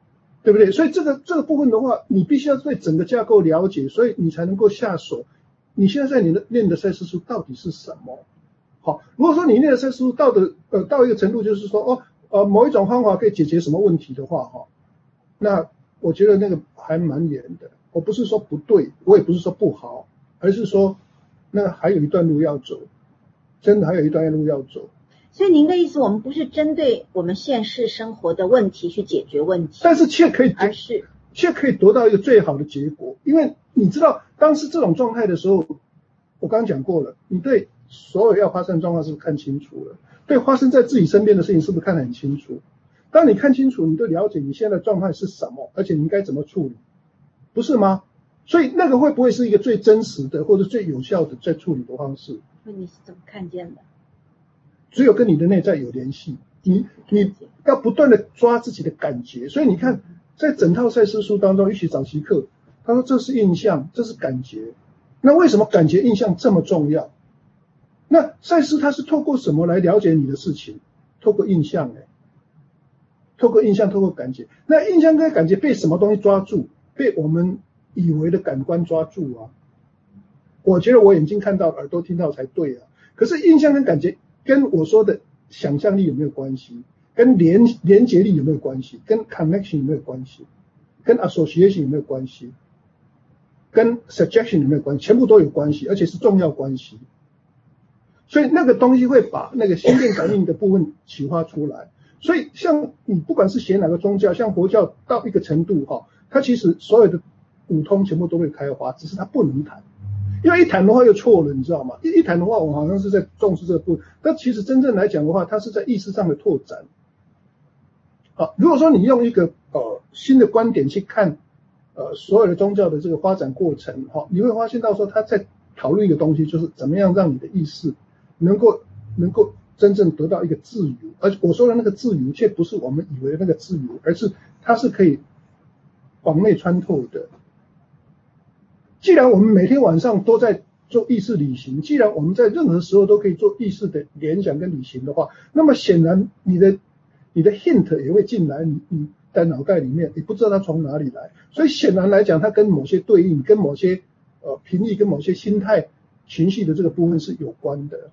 对不对？所以这个这个部分的话，你必须要对整个架构了解，所以你才能够下手。你现在在你的练的赛事数到底是什么？好，如果说你练的赛事数到的呃到一个程度，就是说哦呃某一种方法可以解决什么问题的话哈，那我觉得那个还蛮严的。我不是说不对，我也不是说不好，而是说那还有一段路要走，真的还有一段路要走。 所以您的意思，我们不是针对我们现实生活的问题去解决问题， 但是却可以， 而是却可以得到一个最好的结果。因为你知道，当时这种状态的时候，我刚刚讲过了，你对所有要发生的状况是不是看清楚了？对发生在自己身边的事情是不是看得很清楚？当你看清楚，你就了解你现在的状态是什么，而且你应该怎么处理，不是吗？所以那个会不会是一个最真实的或者最有效的在处理的方式？ 你是怎么看见的？ 只有跟你的内在有联系，你你要不断的抓自己的感觉。所以你看，在整套赛事书当中，一起早期课，他说这是印象，这是感觉。那为什么感觉印象这么重要？那赛事它是透过什么来了解你的事情？透过印象哎，透过印象，透过感觉。那印象跟感觉被什么东西抓住？被我们以为的感官抓住啊。我觉得我眼睛看到，耳朵听到才对啊。可是印象跟感觉跟我说的想象力有没有关系？跟连连结力有没有关系？跟 connection 有没有关系？跟 association 有没有关系？跟 suggestion 有没有关系？全部都有关系，而且是重要关系。所以那个东西会把那个心电感应的部分启发出来。所以像你不管是学哪个宗教，像佛教到一个程度哈，它其实所有的五通全部都会开花，只是它不能谈。因为一谈的话又错了，你知道吗？一一谈的话，我好像是在重视这个部分，但其实真正来讲的话，它是在意识上的拓展。啊，如果说你用一个呃新的观点去看呃所有的宗教的这个发展过程，哈、哦，你会发现到说他在讨论一个东西，就是怎么样让你的意识能够能够真正得到一个自由。而我说的那个自由，却不是我们以为的那个自由，而是它是可以往内穿透的。既然我们每天晚上都在做意识旅行，既然我们在任何时候都可以做意识的联想跟旅行的话，那么显然你的你的 hint 也会进来，你你在脑袋里面，你不知道它从哪里来，所以显然来讲，它跟某些对应，跟某些呃频率，跟某些心态、情绪的这个部分是有关的。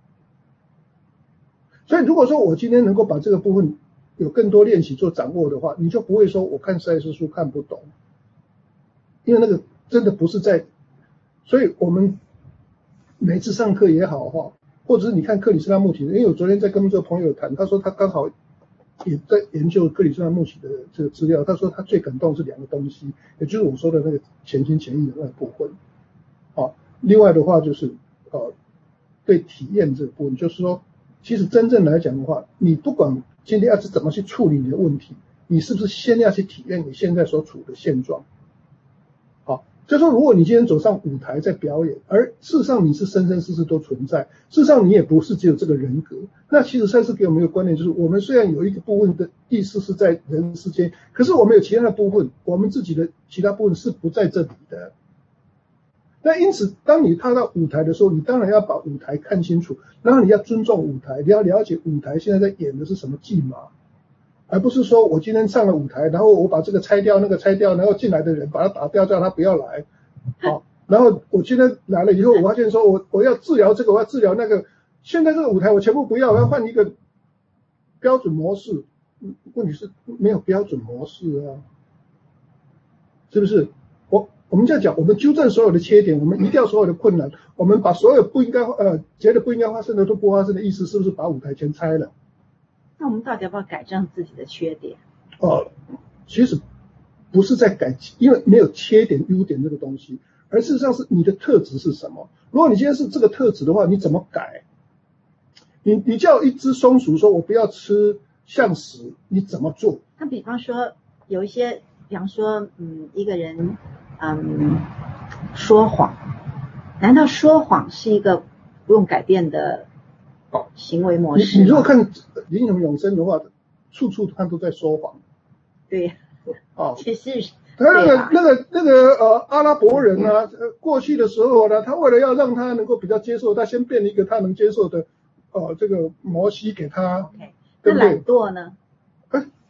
所以如果说我今天能够把这个部分有更多练习做掌握的话，你就不会说我看赛事书看不懂，因为那个真的不是在，所以我们每次上课也好哈，或者是你看克里斯纳穆提，因为我昨天在跟这个朋友谈，他说他刚好也在研究克里斯纳穆提的这个资料，他说他最感动是两个东西，也就是我说的那个潜心潜意的那个部分，啊，另外的话就是呃对体验这个部分，就是说其实真正来讲的话，你不管今天要是怎么去处理你的问题，你是不是先要去体验你现在所处的现状？就是说，如果你今天走上舞台在表演，而事实上你是生生世世都存在，事实上你也不是只有这个人格。那其实赛斯给我们一个观念，就是我们虽然有一个部分的意识是在人世间，可是我们有其他的部分，我们自己的其他部分是不在这里的。那因此，当你踏到舞台的时候，你当然要把舞台看清楚，然后你要尊重舞台，你要了解舞台现在在演的是什么戏码。而不是说我今天上了舞台，然后我把这个拆掉，那个拆掉，然后进来的人把他打掉，叫他不要来，好，然后我今天来了以后，我发现说我我要治疗这个，我要治疗那个，现在这个舞台我全部不要，我要换一个标准模式。问题是没有标准模式啊，是不是？我我们在讲，我们纠正所有的缺点，我们移掉所有的困难，我们把所有不应该呃觉得不应该发生的都不发生的意思，是不是把舞台全拆了？ 那我们到底要不要改正自己的缺点？ 哦，其实不是在改，因为没有缺点、优点这个东西，而事实上是你的特质是什么。如果你今天是这个特质的话，你怎么改？你你叫一只松鼠说我不要吃橡实，你怎么做？ 那比方说有一些，比方说，嗯，一个人，嗯，说谎，难道说谎是一个不用改变的行为模式？ 你你如果看《英雄永生》的话，处处他都在说谎。 对， 哦， 其实他那个、啊、那个那个呃阿拉伯人啊，过去的时候呢，他为了要让他能够比较接受，他先变了一个他能接受的呃这个摩西给他， okay, 对不对？ 那懒惰呢？ 哎，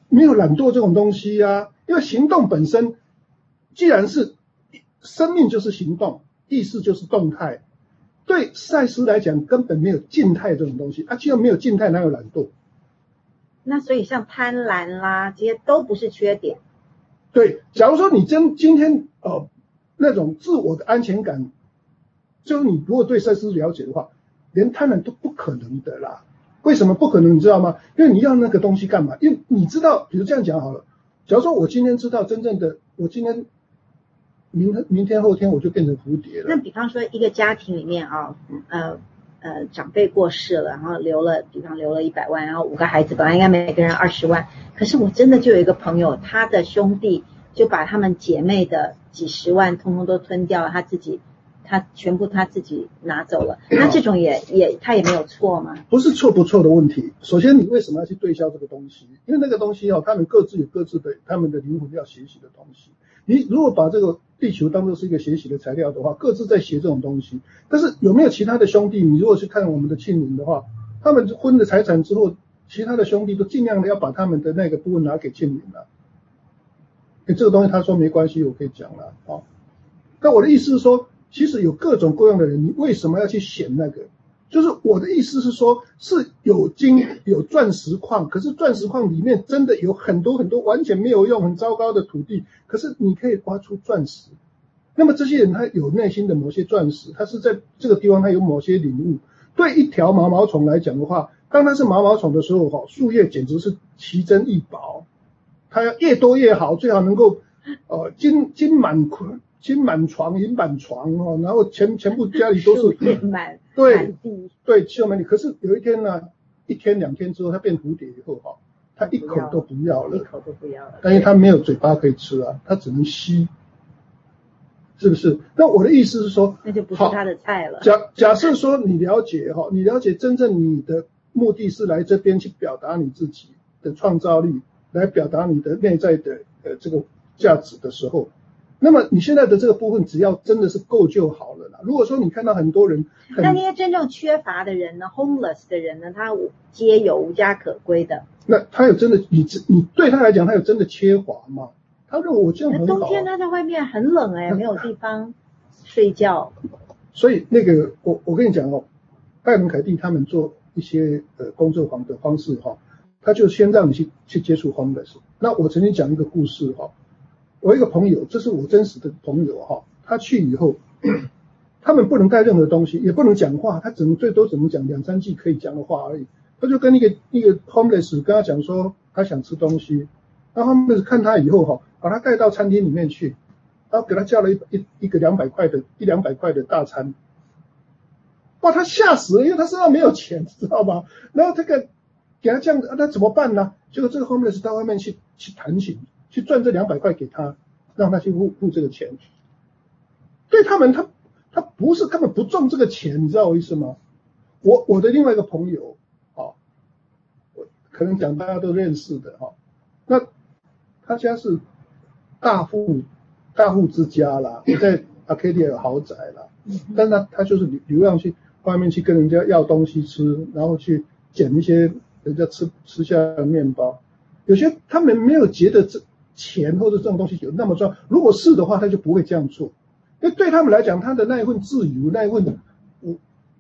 没有懒惰这种东西啊，因为行动本身，既然是生命就是行动，意识就是动态。对赛斯来讲，根本没有静态这种东西啊，既然没有静态，哪有懒惰？ 那所以像贪婪啦，这些都不是缺点。 对，假如说你真今天呃那种自我的安全感，就是你如果对赛斯了解的话，连贪婪都不可能的啦。为什么不可能？你知道吗？因为你要那个东西干嘛？因为你知道，比如这样讲好了，假如说我今天知道真正的，我今天明天明天后天我就变成蝴蝶了。 那比方说一个家庭里面啊，呃呃长辈过世了，然后留了，比方留了一百万，然后五个孩子，本来应该每个人二十万，可是我真的就有一个朋友，他的兄弟就把他们姐妹的几十万通通都吞掉了，他自己他全部他自己拿走了，那这种也也他也没有错吗？ 不是错不错的问题。首先，你为什么要去对销这个东西？因为那个东西哦，他们各自有各自的他们的灵魂要学习的东西。你如果把这个地球当作是一个学习的材料的话，各自在学这种东西。但是有没有其他的兄弟？你如果去看我们的庆龄的话，他们分了财产之后，其他的兄弟都尽量的要把他们的那个部分拿给庆龄了。哎，这个东西他说没关系，我可以讲了啊。但我的意思是说，其实有各种各样的人，你为什么要去选那个？就是我的意思是说，是有金有钻石矿，可是钻石矿里面真的有很多很多完全没有用、很糟糕的土地，可是你可以挖出钻石。那么这些人他有内心的某些钻石，他是在这个地方他有某些领悟。对一条毛毛虫来讲的话，当它是毛毛虫的时候，哈，树叶简直是奇珍异宝，它要越多越好，最好能够呃金金满坤。金满床、银满床哦，然后全全部家里都是满对对，气满地。可是有一天呢，一天两天之后，它变蝴蝶以后哈，它一口都不要了， 一口都不要了， 但是它没有嘴巴可以吃啊，它只能吸，是不是？那我的意思是说， 那就不是它的菜了。 假假设说你了解哈，你了解真正你的目的是来这边去表达你自己的创造力，来表达你的内在的呃这个价值的时候。那么你现在的这个部分，只要真的是够就好了啦。如果说你看到很多人， 那那些真正缺乏的人呢 ，homeless 的人呢，他皆有无家可归的。 那他有真的，你你对他来讲，他有真的缺乏吗？他认为我这样很好、啊。 冬天他在外面很冷哎、欸，没有地方睡觉。 所以那个我我跟你讲哦，拜伦凯蒂他们做一些呃工作坊的方式哈、哦，他就先让你去去接触 homeless。那我曾经讲一个故事哈、哦。我一个朋友，这是我真实的朋友哈，他去以后，他们不能带任何东西，也不能讲话，他只能最多只能讲两三句可以讲的话而已。他就跟一个一个 homeless 跟他讲说，他想吃东西，然后 homeless 看他以后哈，把他带到餐厅里面去，然后给他叫了一一一个两百块的一两百块的大餐，哇，他吓死了，因为他身上没有钱，知道吗？然后这个给他这样，那怎么办呢？结果这个 homeless 到外面去去谈情。去赚这两百块给他，让他去付付这个钱。对他们，他他不是根本不中这个钱，你知道我意思吗？我我的另外一个朋友，啊，我可能讲大家都认识的哈、啊，那他家是大户大户之家啦，在 Arcadia 有豪宅啦，但是他他就是流流浪去外面去跟人家要东西吃，然后去捡一些人家吃吃下的面包，有些他们没有觉得这。钱或者这种东西有那么重要，如果是的话，他就不会这样做。因为对他们来讲，他的那一份自由，那一份，我，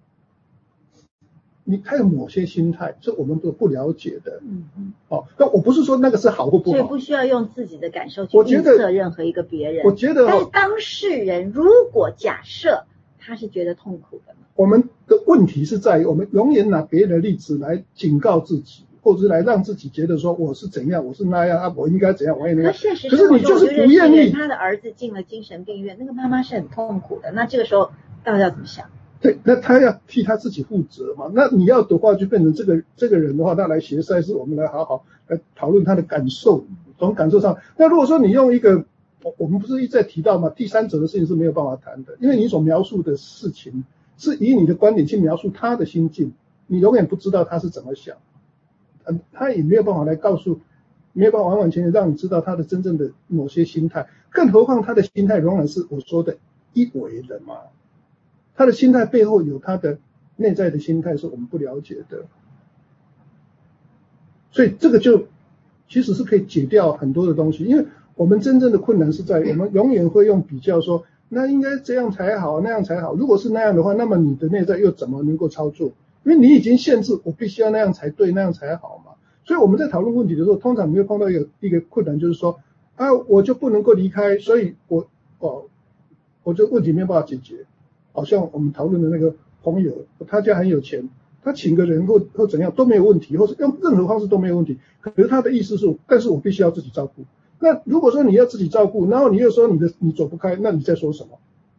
你他有某些心态是我们都不了解的。嗯嗯。哦，那我不是说那个是好或不好， 所以不需要用自己的感受去预测任何一个别人。 我觉得， 但是当事人如果假设他是觉得痛苦的呢？ 我们的问题是在于，我们永远拿别人的例子来警告自己。或者是来让自己觉得说我是怎样，我是那样啊，我应该怎样，我也那样。可是你就是不愿意。 他的儿子进了精神病院，那个妈妈是很痛苦的。那这个时候到底要怎么想？ 对，那他要替他自己负责嘛。那你要的话，就变成这个这个人的话，他来学赛事，我们来好好来讨论他的感受，从感受上。那如果说你用一个，我我们不是一再提到嘛，第三者的事情是没有办法谈的，因为你所描述的事情是以你的观点去描述他的心境，你永远不知道他是怎么想。嗯，他也没有办法来告诉，没有办法完完全全让你知道他的真正的某些心态，更何况他的心态仍然是我说的一维的嘛，他的心态背后有他的内在的心态是我们不了解的，所以这个就其实是可以解掉很多的东西。因为我们真正的困难是在我们永远会用比较说，那应该这样才好，那样才好。如果是那样的话，那么你的内在又怎么能够操作？因为你已经限制我必须要那样才对，那样才好嘛。所以我们在讨论问题的时候，通常你会碰到一个一个困难，就是说啊，我就不能够离开，所以我哦，我这问题没有办法解决。好像我们讨论的那个朋友，他家很有钱，他请个人或或怎样都没有问题，或是用任何方式都没有问题。可是他的意思是，但是我必须要自己照顾。那如果说你要自己照顾，然后你又说你的你走不开，那你在说什么？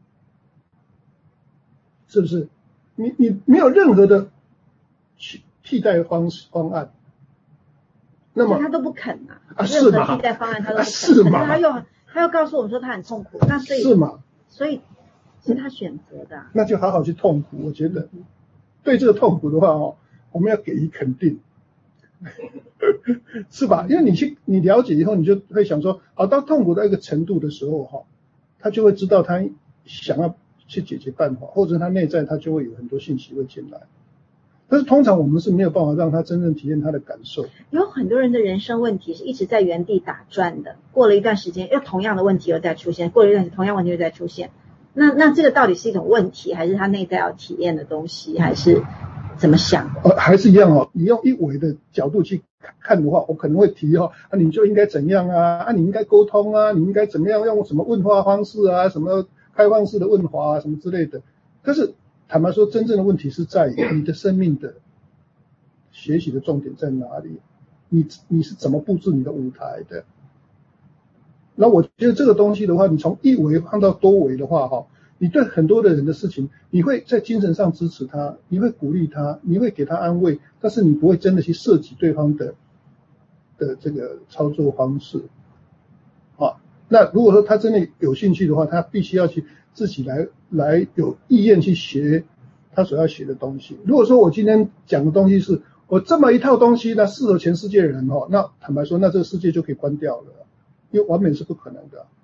是不是？你你没有任何的替代方式方案。那么他都不肯啊， 啊是任何替代方案他都不肯， 啊是嘛？ 可是他又他又告诉我们说他很痛苦，那所以是嘛？ 所以是他选择的、啊， 那就好好去痛苦。我觉得对这个痛苦的话哦，我们要给予肯定，是吧？因为你去你了解以后，你就会想说，好，到痛苦到一个程度的时候哈，他就会知道他想要去解决办法，或者他内在他就会有很多信息会进来。但是通常我们是没有办法让他真正体验他的感受。 有很多人的人生问题是一直在原地打转的，过了一段时间，又同样的问题又再出现，过了一段时间同样问题又再出现。那那这个到底是一种问题，还是他内在要体验的东西，还是怎么想的？ 呃，还是一样哦。你用一维的角度去看的话，我可能会提哦，啊，你就应该怎样啊？啊，你应该沟通啊，你应该怎么样用什么问话方式啊？什么开放式的问话啊，什么之类的。但是坦白说，真正的问题是在于你的生命的学习的重点在哪里？你你是怎么布置你的舞台的？那我觉得这个东西的话，你从一维看到多维的话，哈，你对很多的人的事情，你会在精神上支持他，你会鼓励他，你会给他安慰，但是你不会真的去涉及对方的的这个操作方式。啊，那如果说他真的有兴趣的话，他必须要去自己来来有意愿去学他所要学的东西。如果说我今天讲的东西是我这么一套东西呢，适合全世界的人哦，那坦白说，那这个世界就可以关掉了。因为完美是不可能的，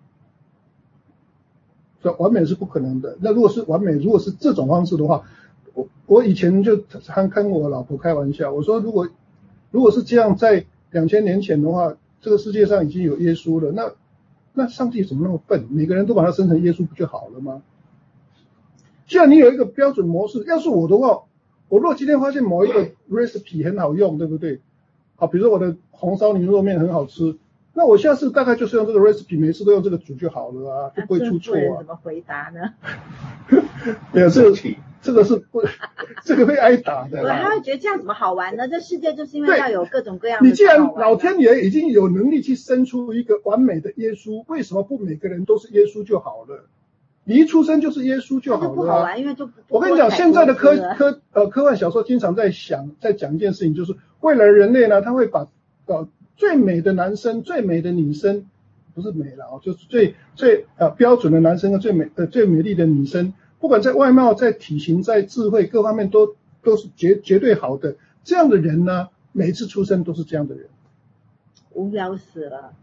所以完美是不可能的。那如果是完美，如果是这种方式的话，我我以前就常跟我老婆开玩笑，我说如果如果是这样，在两千年前的话，这个世界上已经有耶稣了，那那上帝怎么那么笨？每个人都把他生成耶稣不就好了吗？既然你有一个标准模式，要是我的话，我如果今天发现某一个 recipe 很好用，对不对？好，比如说我的红烧牛肉面很好吃。那我下次大概就是用这个 recipe， 每次都用这个煮就好了啊，就不会出错啊。 怎么回答呢？ 没有这个，这个是不，这个会挨打的。 我还会觉得这样怎么好玩呢？这世界就是因为要有各种各样的。 你既然老天爷已经有能力去生出一个完美的耶稣，为什么不每个人都是耶稣就好了？你一出生就是耶稣就好了、啊。 不好玩，因为就我跟你讲，现在的科科呃科幻小说经常在想，在讲一件事情，就是未来人类呢，他会把呃。最美的男生，最美的女生，不是美了哦，就是最最呃标准的男生和最美呃最美丽的女生，不管在外貌、在体型、在智慧各方面都都是绝绝对好的。这样的人呢，每一次出生都是这样的人， 无聊死了。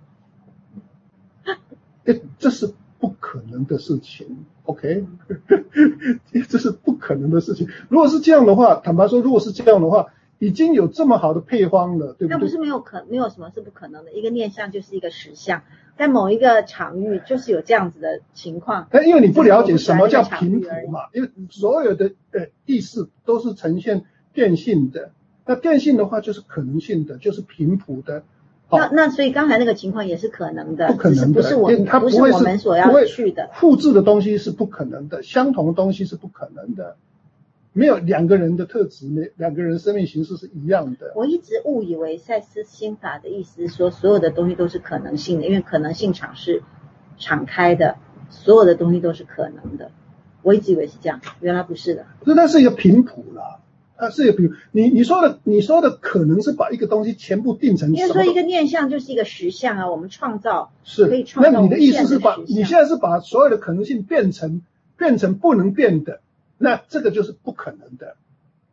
哎，这是不可能的事情 ，OK？ 这是不可能的事情。如果是这样的话，坦白说，如果是这样的话。已经有这么好的配方了，对不对？ 那不是没有可没有什么是不可能的，一个念想就是一个实相，在某一个场域就是有这样子的情况。 但因为你不了解什么叫频谱嘛，因为所有的呃意识都是呈现电性的，那电性的话就是可能性的，就是频谱的。 那那所以刚才那个情况也是可能的， 不可能的， 不是我它不会是我们所要去的。 复制的东西是不可能的，相同的东西是不可能的。没有两个人的特质，没两个人生命形式是一样的。 我一直误以为赛斯心法的意思是说，所有的东西都是可能性的，因为可能性场是敞开的，所有的东西都是可能的。我一直以为是这样，原来不是的。 那它是一个频谱啦，它是一个频谱。你你说的你说的可能是把一个东西全部定成什么？ 因为说一个念象就是一个实相啊，我们创造是可以创造。 那你的意思是把你现在是把所有的可能性变成变成不能变的？那这个就是不可能的。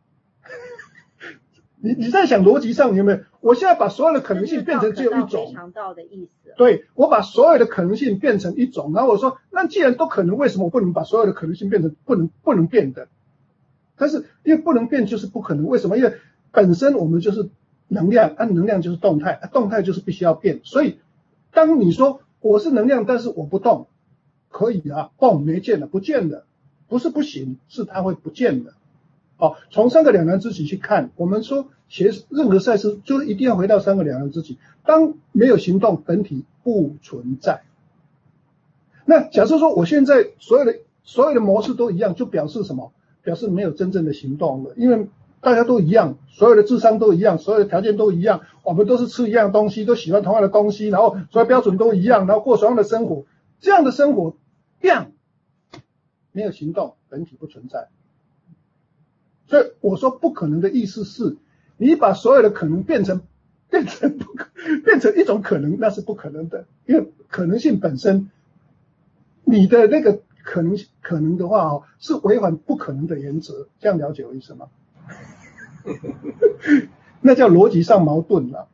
你你在想逻辑上有没有？我现在把所有的可能性变成只有一种， 非常道的意思。 对，我把所有的可能性变成一种，然后我说，那既然都可能，为什么我不能把所有的可能性变成不能不能变的？但是因为不能变就是不可能，为什么？因为本身我们就是能量，按、啊、能量就是动态、啊，动态就是必须要变。所以，当你说我是能量，但是我不动，可以啊，嘣没见了，不见了，不是不行，是它会不见的。哦，从三个两难之体去看，我们说学任何赛事就是一定要回到三个两难之体。当没有行动，本体不存在。那假设说我现在所有的所有的模式都一样，就表示什么？表示没有真正的行动了，因为大家都一样，所有的智商都一样，所有的条件都一样，我们都是吃一样东西，都喜欢同样的东西，然后所有标准都一样，然后过同样的生活，这样的生活样没有行动，本体不存在。所以我说不可能的意思是，你把所有的可能变成变成不可变成一种可能，那是不可能的，因为可能性本身，你的那个可能可能的话哦，是违反不可能的原则，这样了解我意思吗？那叫逻辑上矛盾了。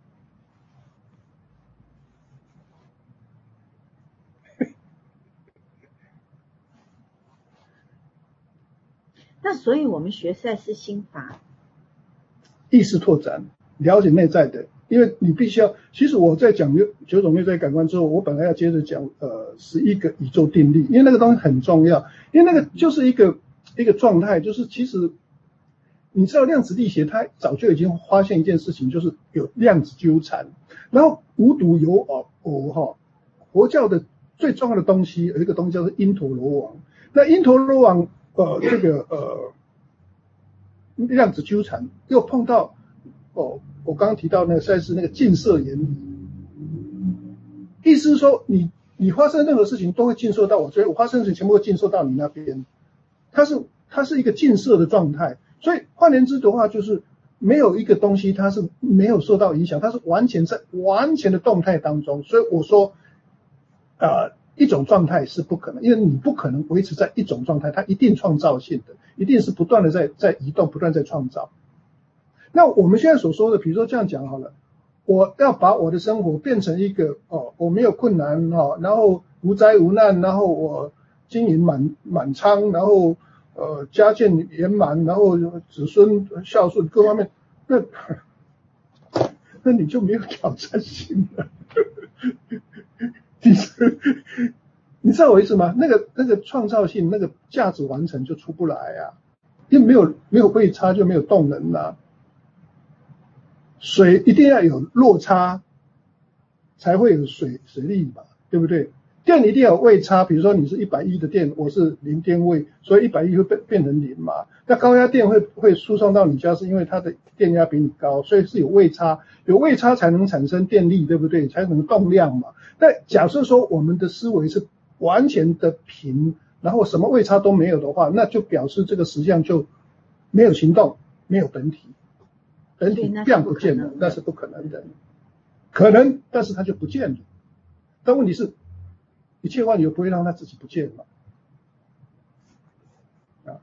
那所以我们学赛斯心法， 意识拓展，了解内在的，因为你必须要。其实我在讲九种内在感官之后，我本来要接着讲呃十一个宇宙定律，因为那个东西很重要，因为那个就是一个一个状态，就是其实你知道量子力学它早就已经发现一件事情，就是有量子纠缠，然后无独有偶偶哈，佛教的最重要的东西有一个东西叫做因陀罗网，那因陀罗网呃这个呃。量子纠缠又碰到哦，我刚刚提到那个赛斯那个近摄原理，意思是说你你发生任何事情都会近摄到我，所以我发生的事情全部会近摄到你那边，它是它是一个近摄的状态，所以换言之的话就是没有一个东西它是没有受到影响，它是完全在完全的动态当中，所以我说呃一种状态是不可能，因为你不可能维持在一种状态，它一定创造性的，一定是不断的在在移动，不断在创造。那我们现在所说的，比如说这样讲好了，我要把我的生活变成一个哦，我没有困难哦，然后无灾无难，然后我经营满满仓，然后呃家境圆满，然后子孙孝顺各方面，那那你就没有挑战性了。你你知道我意思吗？那个那个创造性，那个价值完成就出不来啊，因为没有没有位差就没有动能啊。水一定要有落差，才会有水水力嘛，对不对？电一定要有位差，比如说你是一百一的电，我是零电位，所以一百一会变变成零嘛。那高压电会会输送到你家，是因为它的电压比你高，所以是有位差，有位差才能产生电力，对不对？才能动量嘛。但假设说我们的思维是完全的平，然后什么位差都没有的话，那就表示这个实相就没有行动，没有本体。本体变不见了，那是不可能的，可能，但是它就不见了。但问题是，一切万有不会让它自己不见嘛？啊，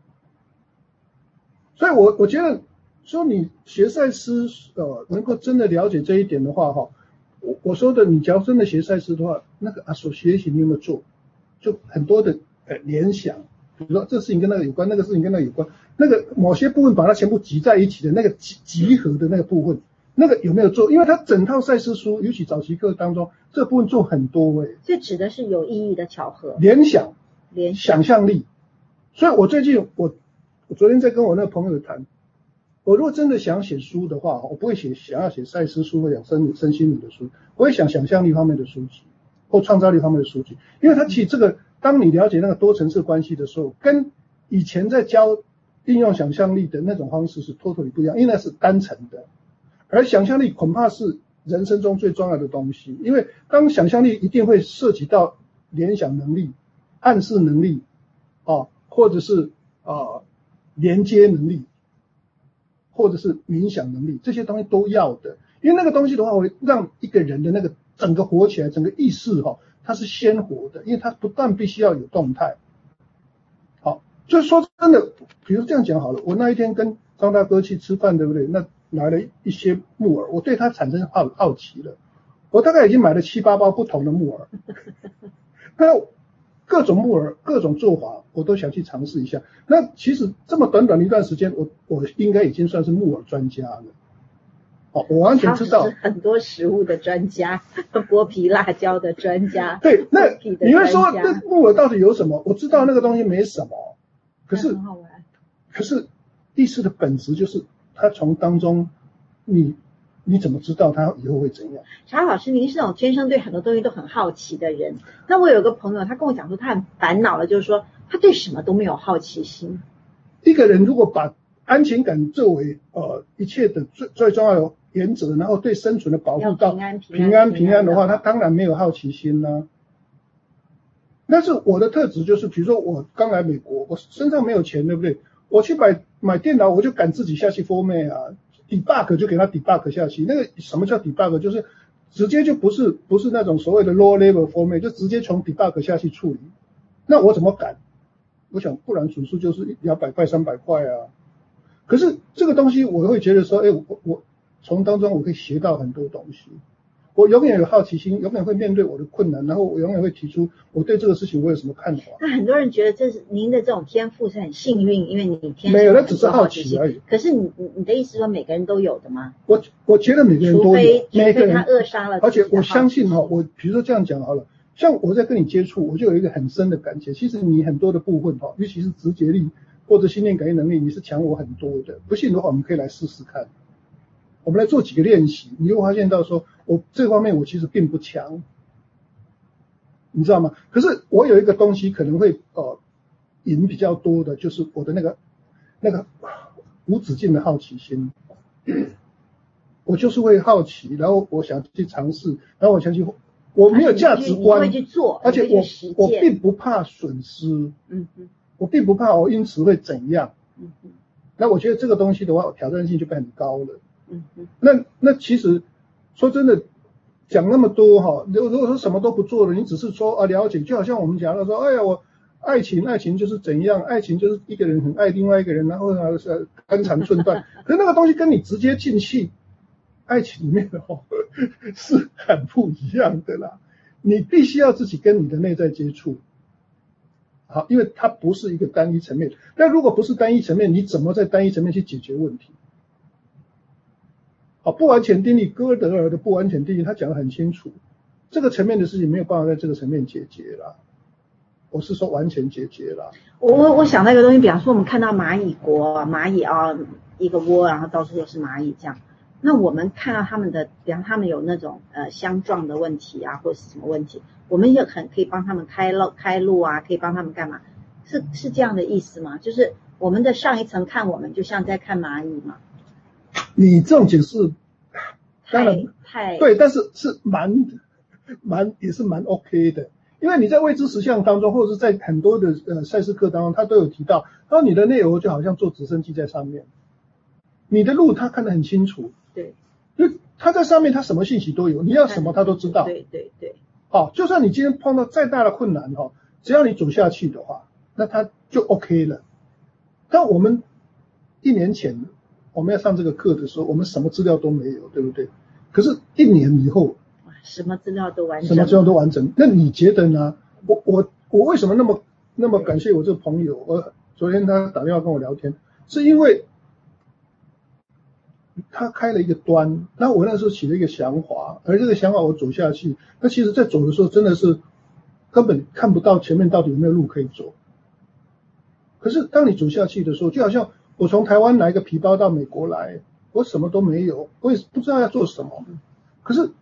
所以我我觉得说你学赛斯呃能够真的了解这一点的话哈，我我说的你只要真的学赛斯的话，那个啊所学习你有没有做？就很多的呃联想。比如说这事情跟那个有关，那个事情跟那个有关，那个某些部分把它全部集在一起的那个集集合的那个部分，那个有没有做？因为它整套赛斯书，尤其早期课当中，这部分做很多哎、欸。 这指的是有意义的巧合， 联想、 联想象力。所以我最近我我昨天在跟我那个朋友谈，我如果真的想写书的话，我不会写想要写赛斯书或养生身心灵的书，我会想想象力方面的书籍或创造力方面的书籍，因为它其实这个。当你了解那个多层次关系的时候，跟以前在教应用想象力的那种方式是 totally 不一样，因为那是单层的，而想象力恐怕是人生中最重要的东西，因为当想象力一定会涉及到联想能力、暗示能力，啊，或者是啊连接能力，或者是冥想能力，这些东西都要的，因为那个东西的话，会让一个人的那个整个活起来，整个意识哈。它是鲜活的，因为它不但必须要有动态。好，就是说真的，比如这样讲好了，我那一天跟张大哥去吃饭，对不对？那来了一些木耳，我对它产生好好奇了。我大概已经买了七八包不同的木耳，那各种木耳、各种做法，我都想去尝试一下。那其实这么短短的一段时间，我我应该已经算是木耳专家了。 哦，我完全知道。 他是很多食物的专家，剥皮辣椒的专家。 对，那你会说那木耳到底有什么？我知道那个东西没什么，可是很好玩。 可是意识的本质就是它从当中你。你怎么知道他以后会怎样？ 查老师，您是那种天生对很多东西都很好奇的人。那我有个朋友，他跟我讲说，他很烦恼的，就是说他对什么都没有好奇心。 一个人如果把安全感作为呃一切的最最重要的原则，然后对生存的保护到平安平安平安的话，他当然没有好奇心啦、啊。但是我的特质就是，比如说我刚来美国，我身上没有钱，对不对？我去买买电脑，我就赶自己下去 format 啊。debug 就给他 debug 下去，那个什么叫 debug？ 就是直接就不是不是那种所谓的 low level format， 就直接从 debug 下去处理。那我怎么敢？我想不然损失就是两百块三百块啊。可是这个东西我会觉得说，哎，我我从当中我可以学到很多东西。我永远有好奇心，永远会面对我的困难，然后我永远会提出我对这个事情我有什么看法。 那很多人觉得这是您的这种天赋是很幸运，因为你天生没有，那只是好奇而已。 可是你你你的意思说每个人都有的吗？ 我我觉得每个人都有， 除非每个人他扼杀了。 而且我相信哈、哦，我比如说这样讲好了，像我在跟你接触，我就有一个很深的感觉。其实你很多的部分哈，尤其是直觉力或者心电感应能力，你是强我很多的。不信的话，我们可以来试试看。我们来做几个练习，你会发现到说，我这方面我其实并不强，你知道吗？可是我有一个东西可能会呃赢比较多的，就是我的那个那个无止境的好奇心。我就是会好奇，然后我想去尝试，然后我想去，我没有价值观， 你会去做， 而且我我并不怕损失， 嗯哼， 我并不怕我因此会怎样， 嗯哼， 那我觉得这个东西的话，挑战性就变很高了。 嗯哼， 那那其实说真的，讲那么多哈，如如果说什么都不做了，你只是说啊了解，就好像我们讲到说，哎呀，我爱情爱情就是怎样，爱情就是一个人很爱另外一个人，然后呢是肝肠寸断，可是那个东西跟你直接进去爱情里面的话是很不一样的啦，你必须要自己跟你的内在接触。好，因为它不是一个单一层面。那如果不是单一层面，你怎么在单一层面去解决问题？好，不完全定律，哥德尔的不完全定律，他讲得很清楚，这个层面的事情没有办法在这个层面解决啦。我是说完全解决啦。 我我我想到一个东西，比方说我们看到蚂蚁国，蚂蚁啊一个窝，然后到处都是蚂蚁这样。那我们看到他们的，比方他们有那种呃相撞的问题啊，或是什么问题，我们也很可以帮他们开路开路啊，可以帮他们干嘛？是是这样的意思吗？就是我们的上一层看我们，就像在看蚂蚁嘛。 你这种解释，当然太对，但是是蛮蛮也是蛮 OK 的，因为你在未知实相当中，或者是在很多的呃赛事课当中，他都有提到，他说你的内容就好像坐直升机在上面，你的路他看得很清楚， 对， 因为他在上面，他什么信息都有，你要什么他都知道， 对对对， 好、哦，就算你今天碰到再大的困难哈、哦，只要你走下去的话，那他就 OK 了。但我们一年前我们要上这个课的时候，我们什么资料都没有，对不对？可是，一年以后， 什么资料都完整， 什么资料都完整。那你觉得呢？我我我为什么那么那么感谢我这个朋友？我昨天他打电话跟我聊天，是因为他开了一个端，那我那时候起了一个想法，而这个想法我走下去，那其实在走的时候真的是根本看不到前面到底有没有路可以走。可是当你走下去的时候，就好像我从台湾拿一个皮包到美国来，我什么都没有，我也不知道要做什么。可是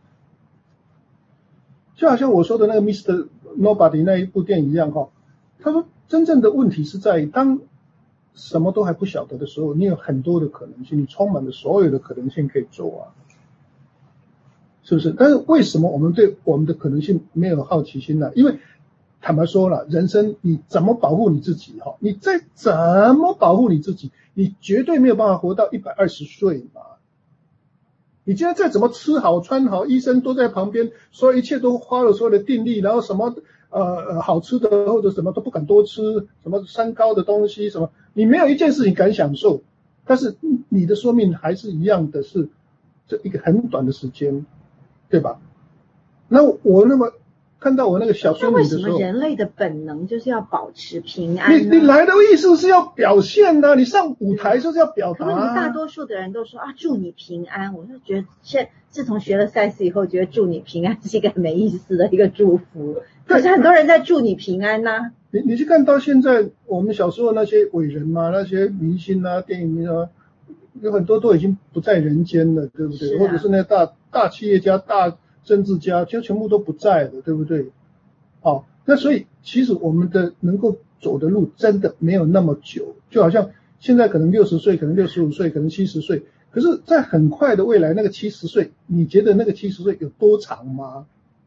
就好像我说的那个 Mister Nobody 那一部电影一样哈，他说真正的问题是在于当什么都还不晓得的时候，你有很多的可能性，你充满了所有的可能性可以做啊，是不是？但是为什么我们对我们的可能性没有好奇心呢？因为坦白说了，人生你怎么保护你自己哈？你再怎么保护你自己，你绝对没有办法活到一百二十岁嘛。你今天再怎么吃好穿好，医生都在旁边，所有一切都花了所有的定力，然后什么呃好吃的或者什么都不敢多吃，什么三高的东西什么，你没有一件事情敢享受，但是你的寿命还是一样的是这一个很短的时间，对吧？那我那么看到我那个小孙女的时候， 那为什么人类的本能就是要保持平安呢？ 你你来的意思是要表现的、啊，你上舞台就是要表达、啊。 可是我们大多数的人都说啊，祝你平安。我就觉得现自从学了赛斯以后，觉得祝你平安是一个很没意思的一个祝福。可是很多人在祝你平安呐、啊。 你你去看到现在我们小时候那些伟人啊，那些明星啊，电影明星啊，有很多都已经不在人间了，对不对？啊、或者是那些大大企业家、大政治家，就全部都不在了，对不对？好，那所以其实我们的能够走的路真的没有那么久，就好像现在可能六十岁，可能六十五岁，可能七十岁，可是，在很快的未来，那个七十岁，你觉得那个七十岁有多长吗？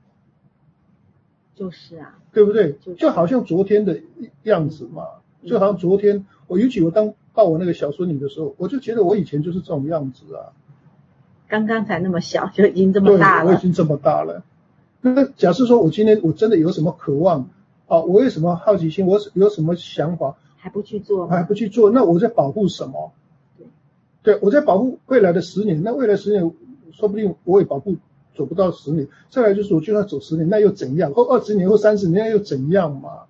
就是啊， 对不对？ 就是、 就好像昨天的样子嘛，就好像昨天我尤其我当抱我那个小孙女的时候，我就觉得我以前就是这种样子啊。 刚刚才那么小，就已经这么大了。 对，我已经这么大了。那假设说我今天我真的有什么渴望啊，我有什么好奇心，我有什么想法， 还不去做， 还不去做，那我在保护什么？对，对我在保护未来的十年，那未来十年说不定我也保护走不到十年。再来就是我就算走十年，那又怎样？或二十年或三十年，那又怎样嘛？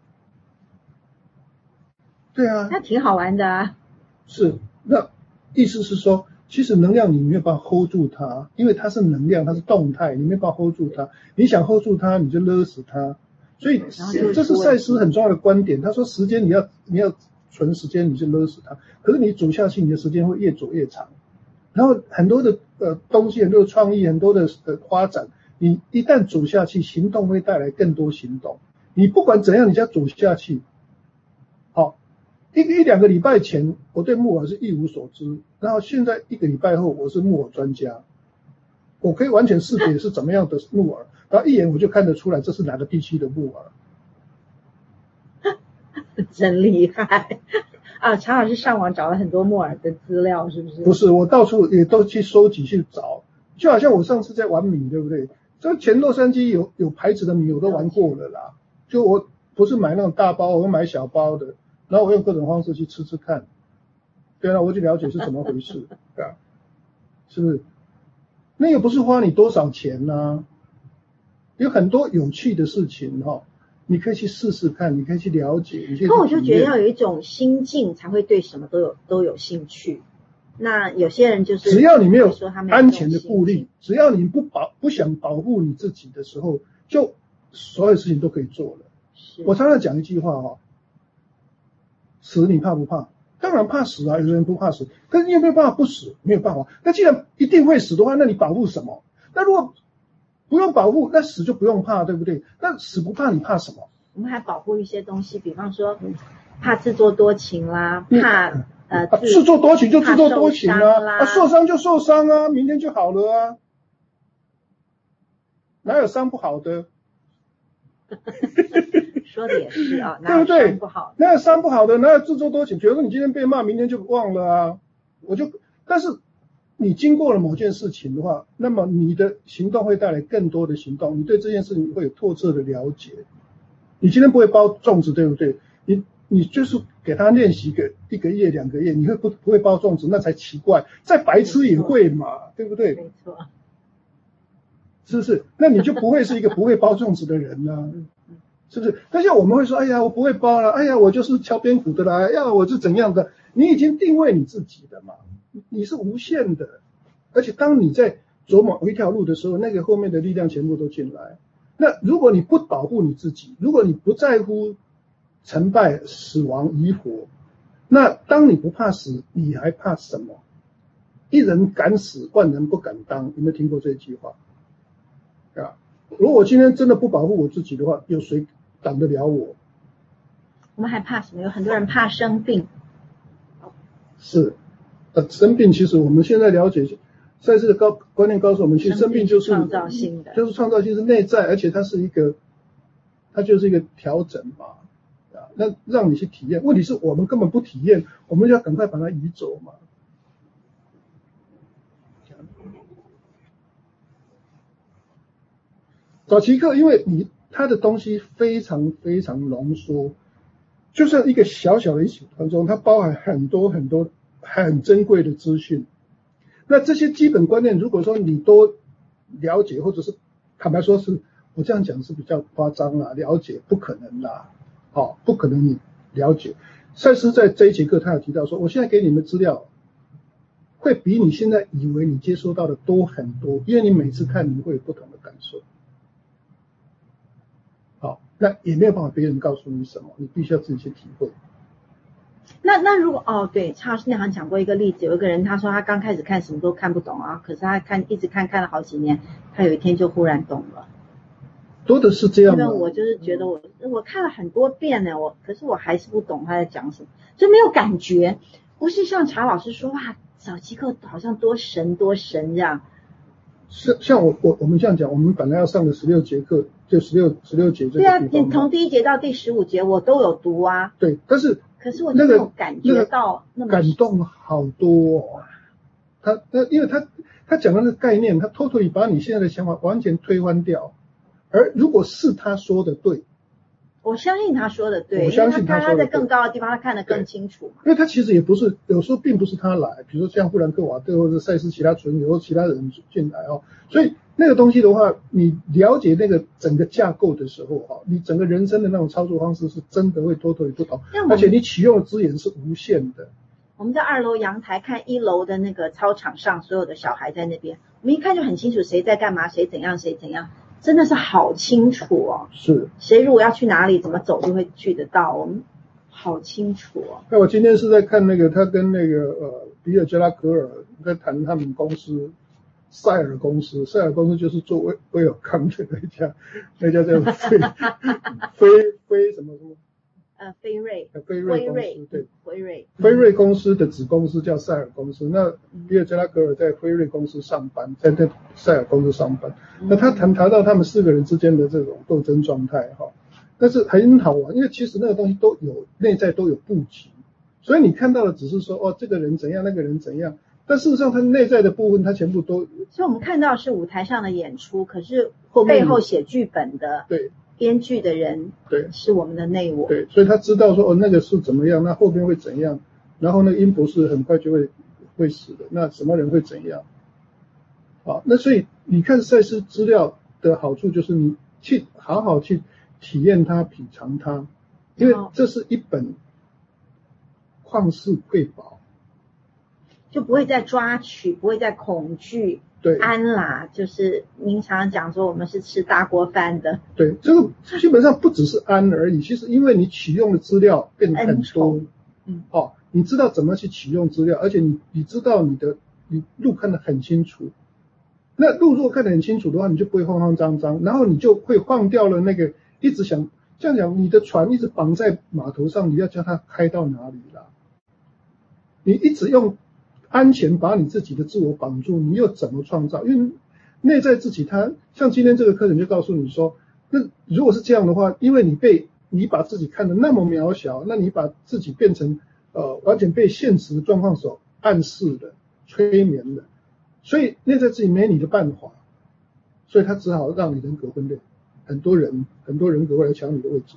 对啊， 那挺好玩的啊。 是，那意思是说。其实能量你没有办法 hold 住它，因为它是能量，它是动态，你没有办法 hold 住它。你想 hold 住它，你就勒死它。所以这是赛斯很重要的观点。他说时间你要你要存时间，你就勒死它。可是你走下去，你的时间会越走越长。然后很多的呃东西，很多的创意，很多的呃发展，你一旦走下去，行动会带来更多行动。你不管怎样，你就要走下去。好。一一两个礼拜前，我对木耳是一无所知，然后现在一个礼拜后，我是木耳专家，我可以完全识别是怎么样的木耳，然后一眼我就看得出来这是哪个地区的木耳。真厉害啊！常老师上网找了很多木耳的资料，是不是？ 不是，我到处也都去收集去找，就好像我上次在玩米，对不对？这前洛杉矶有有牌子的米我都玩过了啦，就我不是买那种大包，我买小包的。然后我用各种方式去吃吃看，对啊，我就了解是怎么回事，对啊，是不是？那又不是花你多少钱呢、啊？有很多有趣的事情哈、哦，你可以去试试看，你可以去了解。你可以可我就觉得要有一种心境，才会对什么都有都有兴趣。那有些人就是只要你没有安全的顾虑，只要你不保不想保护你自己的时候，就所有事情都可以做了。我常常讲一句话哈、哦。死你怕不怕？当然怕死啊，有的人不怕死，可是你有没有办法不死？没有办法。那既然一定会死的话，那你保护什么？那如果不用保护，那死就不用怕，对不对？那死不怕，你怕什么？ 我们还保护一些东西，比方说怕自作多情啦，怕、嗯、呃、 啊、自作多情就自作多情啊， 啊，受伤就受伤啊，明天就好了啊，哪有伤不好的？ 说的也是啊， 对不对？ 不好， 那伤不好的，哪有自作多情？比如说你今天被骂，明天就忘了啊。我就，但是你经过了某件事情的话，那么你的行动会带来更多的行动，你对这件事情会有透彻的了解。你今天不会包粽子，对不对？你你就是给他练习个一个月、两个月，你会不不会包粽子，那才奇怪。再白痴也会嘛，对不对？ 没错， 是不是？那你就不会是一个不会包粽子的人呢、啊？是不是？但是我们会说，哎呀，我不会包了，哎呀，我就是敲边鼓的啦，哎呀，我是怎样的？你已经定位你自己的嘛，你是无限的，而且当你在走某一条路的时候，那个后面的力量全部都进来。那如果你不保护你自己，如果你不在乎成败、死亡、遗活，那当你不怕死，你还怕什么？一人敢死，万人不敢当。有没有听过这句话？啊，如果我今天真的不保护我自己的话，有谁挡得了我？ 我们还怕什么？有很多人怕生病。 是，呃，生病其实我们现在了解，赛斯的高观念告诉我们，其实生病就是创造性的， 就是创造性是内在，而且它是一个，它就是一个调整嘛，啊，那让你去体验。问题是我们根本不体验，我们就要赶快把它移走嘛。早期课，因为你它的东西非常非常浓缩，就像一个小小的一小当中，它包含很多很多很珍贵的资讯。那这些基本观念，如果说你都了解，或者是坦白说是我这样讲是比较夸张啦，了解不可能啦，好、哦，不可能你了解。赛斯在这一节课他有提到说，我现在给你们资料，会比你现在以为你接收到的多很多，因为你每次看你会有不同的感受。好，那也没有办法别人告诉你什么，你必须要自己去体会。 那那如果哦对，蔡老师你好像讲过一个例子，有一个人他说他刚开始看什么都看不懂啊，可是他看一直看看了好几年，他有一天就忽然懂了。 多的是这样的。 因为我就是觉得我我看了很多遍呢，我可是我还是不懂他在讲什么，就没有感觉，不是像查老师说哇早期课好像多神多神这样。 是像我我我们这样讲，我们本来要上的十六节课，就十六十六节这个地方。 对啊，你从第一节到第十五节我都有读啊。 对，但是可是我就没有感觉到那么、 那个、感动好多哦。他他因为他他讲的那个概念，他 totally 把你现在的想法完全推翻掉。而如果是他说的对， 我相信他说的对， 我相信他说的对， 因为他他在更高的地方他看得更清楚嘛。 因为他其实也不是，有时候并不是他来，比如说像富兰克瓦特或者赛斯其他存有或其他人进来哦，所以那个东西的话，你了解那个整个架构的时候啊，你整个人生的那种操作方式是真的会多多不同，而且你启用的资源是无限的。 我们在二楼阳台看一楼的那个操场上所有的小孩在那边，我们一看就很清楚谁在干嘛，谁怎样谁怎样。真的是好清楚哦， 是谁如果要去哪里怎么走就会去得到，我们好清楚哦。 那我今天是在看那个他跟那个呃比尔·加拉格尔在谈他们公司塞尔公司，塞尔公司就是做威威尔康的那家，那家叫飞飞飞什么什么呃飞瑞飞瑞公司，对， 飞瑞飞瑞公司的子公司叫塞尔公司。那比尔·加拉格尔在飞瑞公司上班，在在塞尔公司上班。那他谈谈到他们四个人之间的这种斗争状态哈，但是很好玩，因为其实那个东西都有内在都有布局，所以你看到的只是说哦这个人怎样，那个人怎样，但事实上他内在的部分他全部都。 所以我们看到是舞台上的演出，可是背后写剧本的对编剧的人对是我们的内我。 对，所以他知道说哦那个是怎么样，那后边会怎样，然后那个殷博士很快就会会死的，那什么人会怎样？好，那所以你看赛斯资料的好处就是你去好好去体验它、品尝它，因为这是一本旷世瑰宝， 就不会再抓取，不会再恐惧。对，安啦，就是您常常讲说我们是吃大锅饭的。 对，这个基本上不只是安而已，其实因为你启用的资料变得很多，嗯，哦，你知道怎么去启用资料，而且你你知道你的你路看得很清楚。那路如果看得很清楚的话，你就不会慌慌张张，然后你就会放掉了那个一直想这样讲，你的船一直绑在码头上，你要叫它开到哪里啦？你一直用安全把你自己的自我绑住，你又怎么创造？因为内在自己它，像今天这个课程就告诉你说，那如果是这样的话，因为你被你把自己看得那么渺小，那你把自己变成呃完全被现实的状况所暗示的、催眠的。所以内在自己没你的办法，所以他只好让你人格分裂，很多人很多人格会来抢你的位置，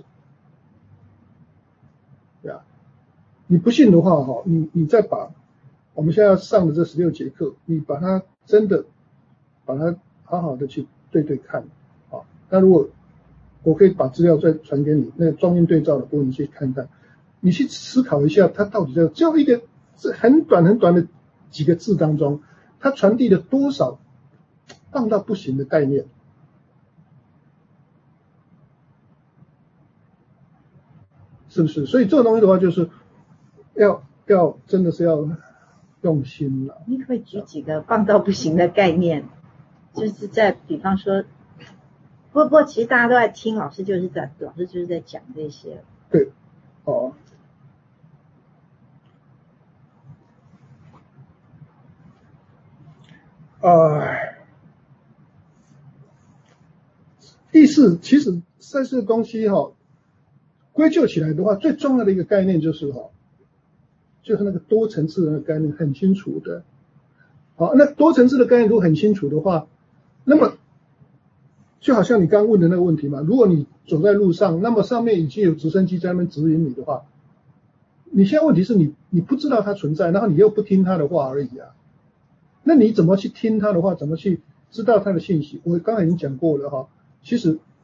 对啊，你不信的话哈，你你再把我们现在要上的这十六节课，你把它真的把它好好的去对对看啊。那如果我可以把资料再传给你，那个中英对照的部分你去看看，你去思考一下，它到底在就一个是很短很短的几个字当中。它传递了多少棒到不行的概念，是不是？所以这个东西的话，就是要要真的是要用心了。 你可不可以举几个棒到不行的概念？就是在比方说，不不过其实大家都在听，老师就是在老师就是在讲这些。 对，哦。呃，意识其实赛事的东西哈、哦，归咎起来的话，最重要的一个概念就是哈、哦，就是那个多层次的概念很清楚的。好，那多层次的概念如果很清楚的话，那么就好像你刚刚问的那个问题嘛，如果你走在路上，那么上面已经有直升机在那边指引你的话，你现在问题是你你不知道它存在，然后你又不听它的话而已啊。那你怎么去听他的话？怎么去知道他的信息？我刚才已经讲过了哈。其实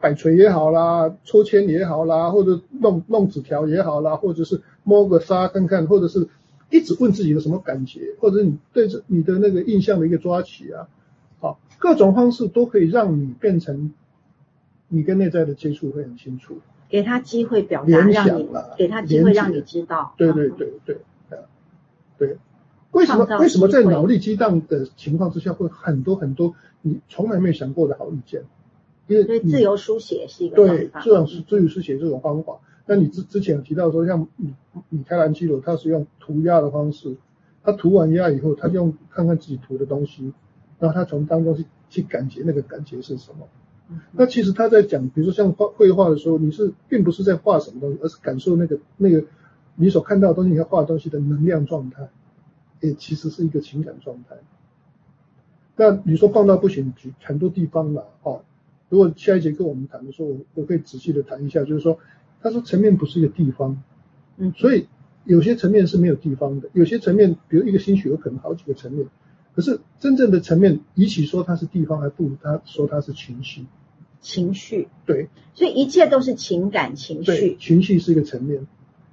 摆锤也好啦，抽签也好啦，或者弄弄纸条也好啦，或者是摸个沙看看，或者是一直问自己的什么感觉，或者你对着你的那个印象的一个抓取啊，好，各种方式都可以让你变成你跟内在的接触会很清楚。 给他机会表达， 联让你想啦， 给他机会让你知道。 对对对对，对，对。为什么为什么在脑力激荡的情况之下，会很多很多你从来没有想过的好意见？因为自由书写是一个对， 方法。 这种自由书写这种方法。那你之之前有提到说，像米米开朗基罗，他是用涂鸦的方式，他涂完鸦以后，他用看看自己涂的东西，然后他从当中去去感觉那个感觉是什么。嗯、那其实他在讲，比如说像画绘画的时候，你是并不是在画什么东西，而是感受那个那个你所看到的东西，你要画的东西的能量状态。也其实是一个情感状态。那你说放到不行，举很多地方啦，哦，如果下一节课我们谈的时候，我我可以仔细的谈一下，就是说，他说层面不是一个地方，嗯，所以有些层面是没有地方的，有些层面，比如一个心绪有可能好几个层面，可是真正的层面，与其说它是地方，还不如他说它是情绪。 情绪， 对， 所以一切都是情感情绪。 对，情绪是一个层面。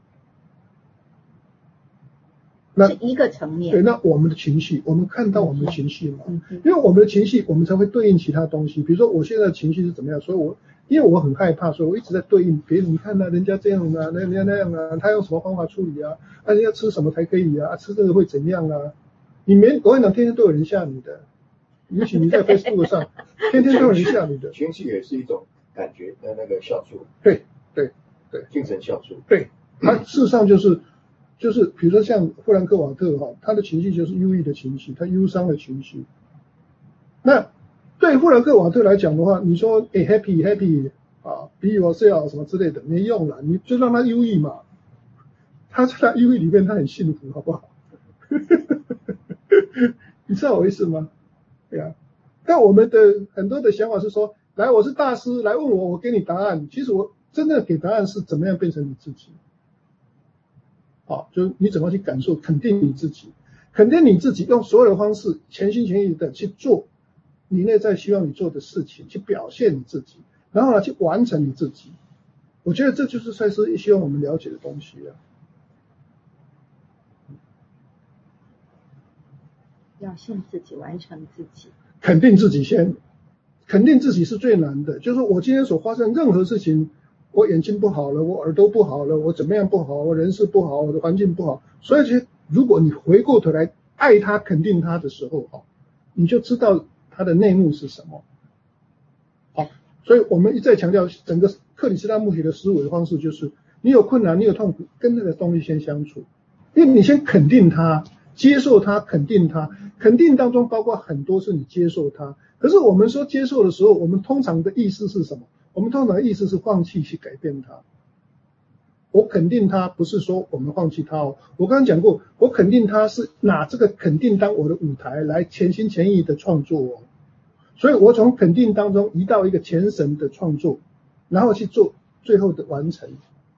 那是一个层面。 对，那我们的情绪，我们看到我们的情绪嘛，嗯嗯、因为我们的情绪，我们才会对应其他东西。比如说我现在的情绪是怎么样，所以我因为我很害怕，所以我一直在对应别人。你看啊，人家这样啊，那人家那样啊，他用什么方法处理啊？啊，人家吃什么才可以啊？吃这个会怎样啊？你没，我跟你讲，天天都有人吓你的，尤其你在 Facebook 上，天天都有人吓你的。 情绪也是一种感觉的那个酵素。 对对对， 精神酵素。 对，它事实上就是。就是比如说像弗兰克瓦特哈，他的情绪就是忧郁的情绪，他忧伤的情绪。那对弗兰克瓦特来讲的话，你说诶 happy happy 啊 be yourself 什么之类的没用了，你就让他忧郁嘛。他在他忧郁里面他很幸福，好不好？你知道我意思吗？对啊。但我们的很多的想法是说，来我是大师，来问我，我给你答案。其实我真的给答案是怎么样变成你自己。好，就是你怎么去感受，肯定你自己，肯定你自己，用所有的方式，全心全意的去做你内在希望你做的事情，去表现你自己，然后呢，去完成你自己。我觉得这就是赛斯希望我们了解的东西啊。 表现自己，完成自己， 肯定自己先，肯定自己是最难的。就是我今天所发生任何事情。我眼睛不好了，我耳朵不好了，我怎么样不好，我人事不好，我的环境不好。所以其实如果你回过头来爱他、肯定他的时候，哦，你就知道他的内幕是什么。好，所以我们一再强调，整个克里斯纳穆提的思维方式就是，你有困难，你有痛苦，跟那个东西先相处，因为你先肯定他，接受他，肯定他，肯定当中包括很多是你接受他。可是我们说接受的时候，我们通常的意思是什么？我们通常的意思是放弃去改变它。我肯定它不是说我们放弃它哦，我刚刚讲过，我肯定它是拿这个肯定当我的舞台来全心全意的创作哦。所以我从肯定当中移到一个全神的创作，然后去做最后的完成。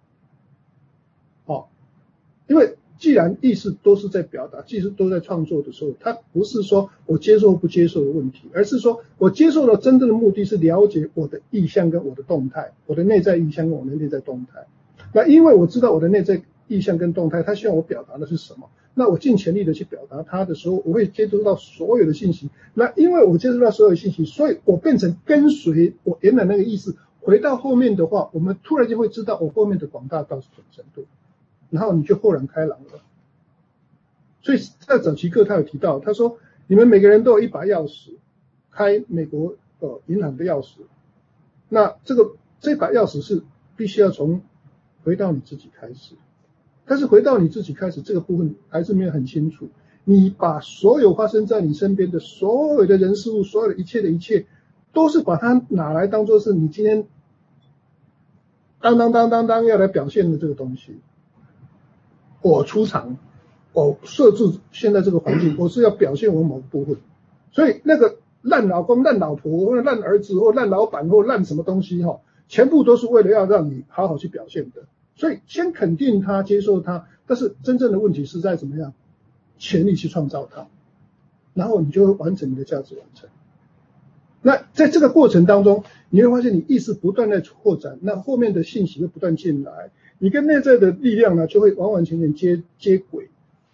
好，因为既然意识都是在表达，既是都在创作的时候，它不是说我接受不接受的问题，而是说我接受的真正的目的是了解我的意向跟我的动态，我的内在意向跟我的内在动态。那因为我知道我的内在意向跟动态，它希望我表达的是什么，那我尽全力的去表达它的时候，我会接触到所有的信息。那因为我接触到所有的信息，所以我变成跟随我原来那个意识，回到后面的话，我们突然就会知道我后面的广大到什么程度。然后你就豁然开朗了。所以在早期课他有提到，他说你们每个人都有一把钥匙，开美国呃银行的钥匙。那这个这把钥匙是必须要从回到你自己开始。但是回到你自己开始这个部分还是没有很清楚。你把所有发生在你身边的所有的人事物，所有的一切的一切，都是把它拿来当作是你今天当当当当当要来表现的这个东西。我出场，我设置现在这个环境，我是要表现我某个部分，所以那个烂老公、烂老婆或者烂儿子或烂老板或烂什么东西哈，全部都是为了要让你好好去表现的。所以先肯定它，接受它，但是真正的问题是在怎么样，全力去创造它，然后你就会完成你的价值完成。 那在这个过程当中，你会发现你意识不断在扩展，那后面的信息会不断进来，你跟内在的力量呢就会完完全全接接轨，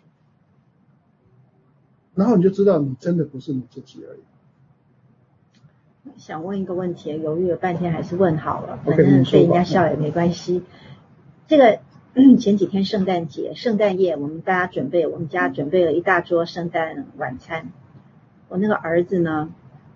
然后你就知道你真的不是你自己而已。 想问一个问题，犹豫了半天还是问好了，反 OK， 正被人家笑也没关系。这个、嗯、前几天圣诞节，圣诞夜，我们大家准备，我们家准备了一大桌圣诞晚餐。我那个儿子呢，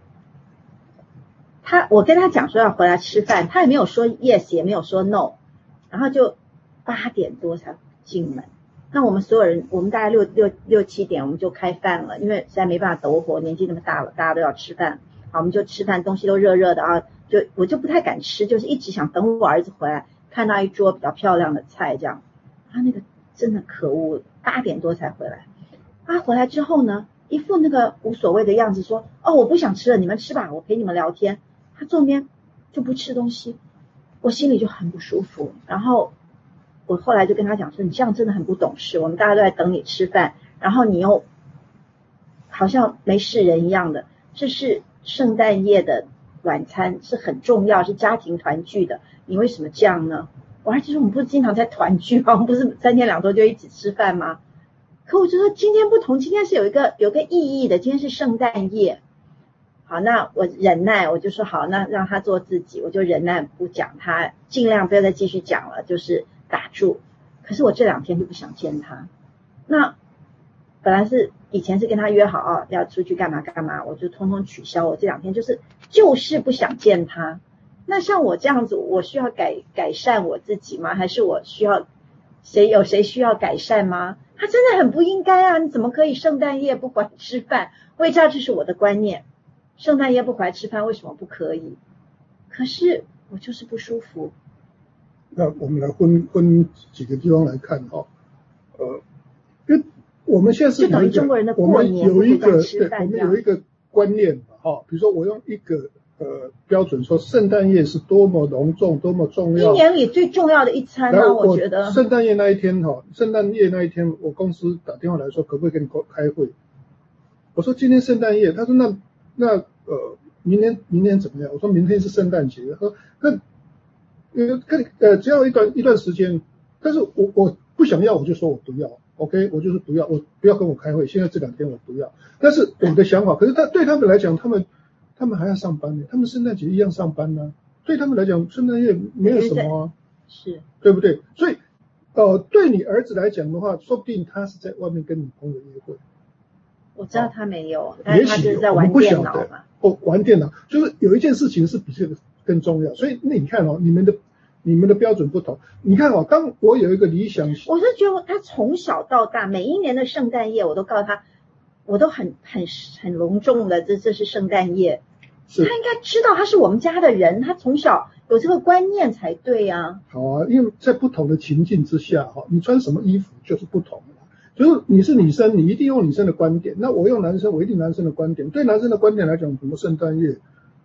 他我跟他讲说要回来吃饭，他也没有说 yes， 也没有说 no， 然后就八点多才进门。那我们所有人，我们大概六六六七点我们就开饭了，因为实在没办法抖火，年纪那么大了，大家都要吃饭。好，我们就吃饭，东西都热热的啊，就我就不太敢吃，就是一直想等我儿子回来，看到一桌比较漂亮的菜这样。他那个真的可恶，八点多才回来。他回来之后呢，一副那个无所谓的样子，说：“哦，我不想吃了，你们吃吧，我陪你们聊天。”他坐边就不吃东西，我心里就很不舒服。然后我后来就跟他讲说：“你这样真的很不懂事，我们大家都在等你吃饭，然后你又好像没事人一样的，这是。”圣诞夜的晚餐是很重要，是家庭团聚的，你为什么这样呢？我儿子说我们不是经常在团聚吗？我们不是三天两头就一起吃饭吗？可我就说今天不同，今天是有一个有个意义的，今天是圣诞夜。好，那我忍耐，我就说好，那让他做自己，我就忍耐不讲他，尽量不要再继续讲了，就是打住。可是我这两天就不想见他，那本来是以前是跟他约好啊，要出去干嘛干嘛，我就通通取消。我这两天就是就是不想见他。那像我这样子，我需要改改善我自己吗？还是我需要谁有谁需要改善吗？他真的很不应该啊！你怎么可以圣诞夜不回来吃饭？我也知道这是我的观念，圣诞夜不回来吃饭为什么不可以？可是我就是不舒服。 那我们来分分几个地方来看哈、哦，呃，因为我们现在是就等于中国人的过年我们有一个对， 我们有一个观念嘛，哈、哦，比如说我用一个呃标准说，圣诞夜是多么隆重，多么重要， 一年里最重要的一餐呢， 我觉得。 圣诞夜那一天哈、哦，圣诞夜那一天，我公司打电话来说，可不可以跟你开会？我说今天圣诞夜，他说那那呃明天明天怎么样？我说明天是圣诞节，他说那呃跟呃只要一段一段时间，但是我我不想要，我就说我不要。OK， 我就是不要，我不要跟我开会。现在这两天我不要，但是我的想法，可是他对他们来讲，他们他们还要上班呢，他们圣诞节一样上班呢、啊。对他们来讲，圣诞夜没有什么啊， 是， 对不对？所以，呃，对你儿子来讲的话，说不定他是在外面跟女朋友约会。 我知道他没有，但是他就是在玩电脑嘛。 哦，玩电脑，就是有一件事情是比这个更重要。所以那你看哦，你们的。你们的标准不同，你看哦，当我有一个理想， 我是觉得他从小到大每一年的圣诞夜，我都告诉他，我都很很很隆重的，这这是圣诞夜，他应该知道他是我们家的人，他从小有这个观念才对啊。 好啊，因为在不同的情境之下哈，你穿什么衣服就是不同的，就是你是女生，你一定用女生的观点，那我用男生，我一定男生的观点。对男生的观点来讲，什么圣诞夜，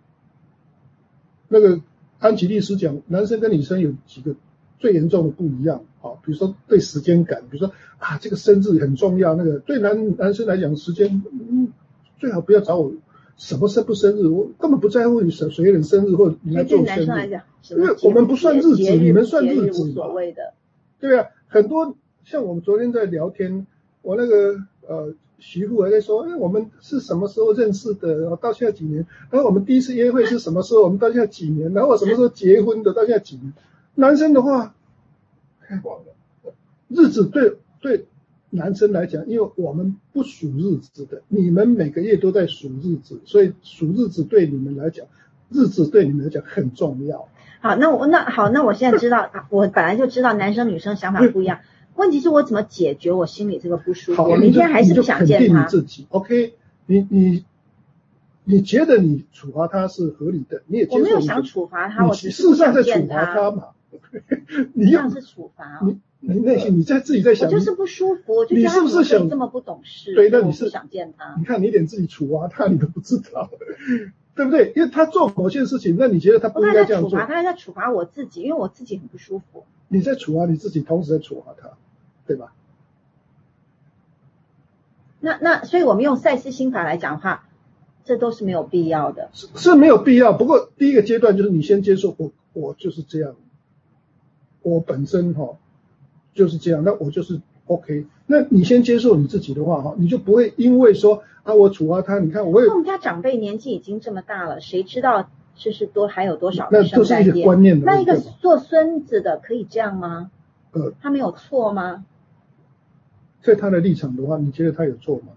那个。安吉丽斯讲，男生跟女生有几个最严重的不一样啊，比如说对时间感，比如说啊这个生日很重要，那个对男男生来讲时间，嗯，最好不要找我什么生不生日，我根本不在乎你谁谁人生日或你来做生日。对男生来讲，因为我们不算日子，你们算日子嘛， 无所谓的。 对啊，很多像我们昨天在聊天，我那个呃。媳妇还在说，哎，我们是什么时候认识的？然后到现在几年？然后我们第一次约会是什么时候？我们到现在几年？然后我什么时候结婚的？到现在几年？男生的话，忘了，日子对对男生来讲，因为我们不数日子的，你们每个月都在数日子，所以数日子对你们来讲，日子对你们来讲很重要。 好，那我那好，那我现在知道，我本来就知道男生女生想法不一样。问题是我怎么解决我心里这个不舒服？我明天还是不想见他。 你就肯定你自己 ，OK？ 你你你觉得你处罚他是合理的，你也接受。 我没有想处罚他，我事实上在处罚他嘛。你这样是处罚、哦。 你你内心你在自己在想， 我就是不舒服，我就觉得他是不是想这么不懂事？ 对，那你是不想见他。 你看你连自己处罚他你都不知道，对不对？因为他做某件事情，那你觉得他不应该这样做？ 他在处罚，他在处罚我自己，因为我自己很不舒服。 你在处罚你自己，同时在处罚他，对吧？ 那那所以我们用赛斯心法来讲的话， 这都是没有必要的。 是是没有必要，不过第一个阶段就是你先接受我我就是这样，我本身哈、哦、就是这样，那我就是 OK。那你先接受你自己的话哈，你就不会因为说啊我处罚他，你看我也我们家长辈年纪已经这么大了，谁知道就是多还有多少那都是一圣诞夜？ 个观念的那一个问题。 做孙子的可以这样吗？ 呃， 他没有错吗？ 在他的立场的话，你觉得他有错吗？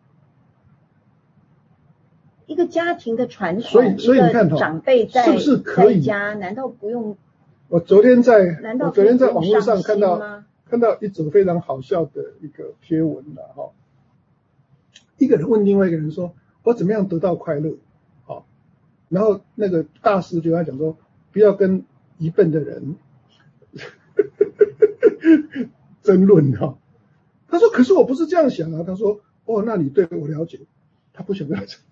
一个家庭的传所以统， 所以你看哦， 一个长辈在是不是可以在家，难道不用？ 我昨天在难道我昨天在可以不用网络上上看到心吗？ 看到一则非常好笑的一个贴文了哈。一个人问另外一个人说：“我怎么样得到快乐？”好，然后那个大师就跟他讲说：“不要跟一笨的人争论哈。”他说：“可是我不是这样想啊。”他说：“哦，那你对我了解。”他不想跟他讲，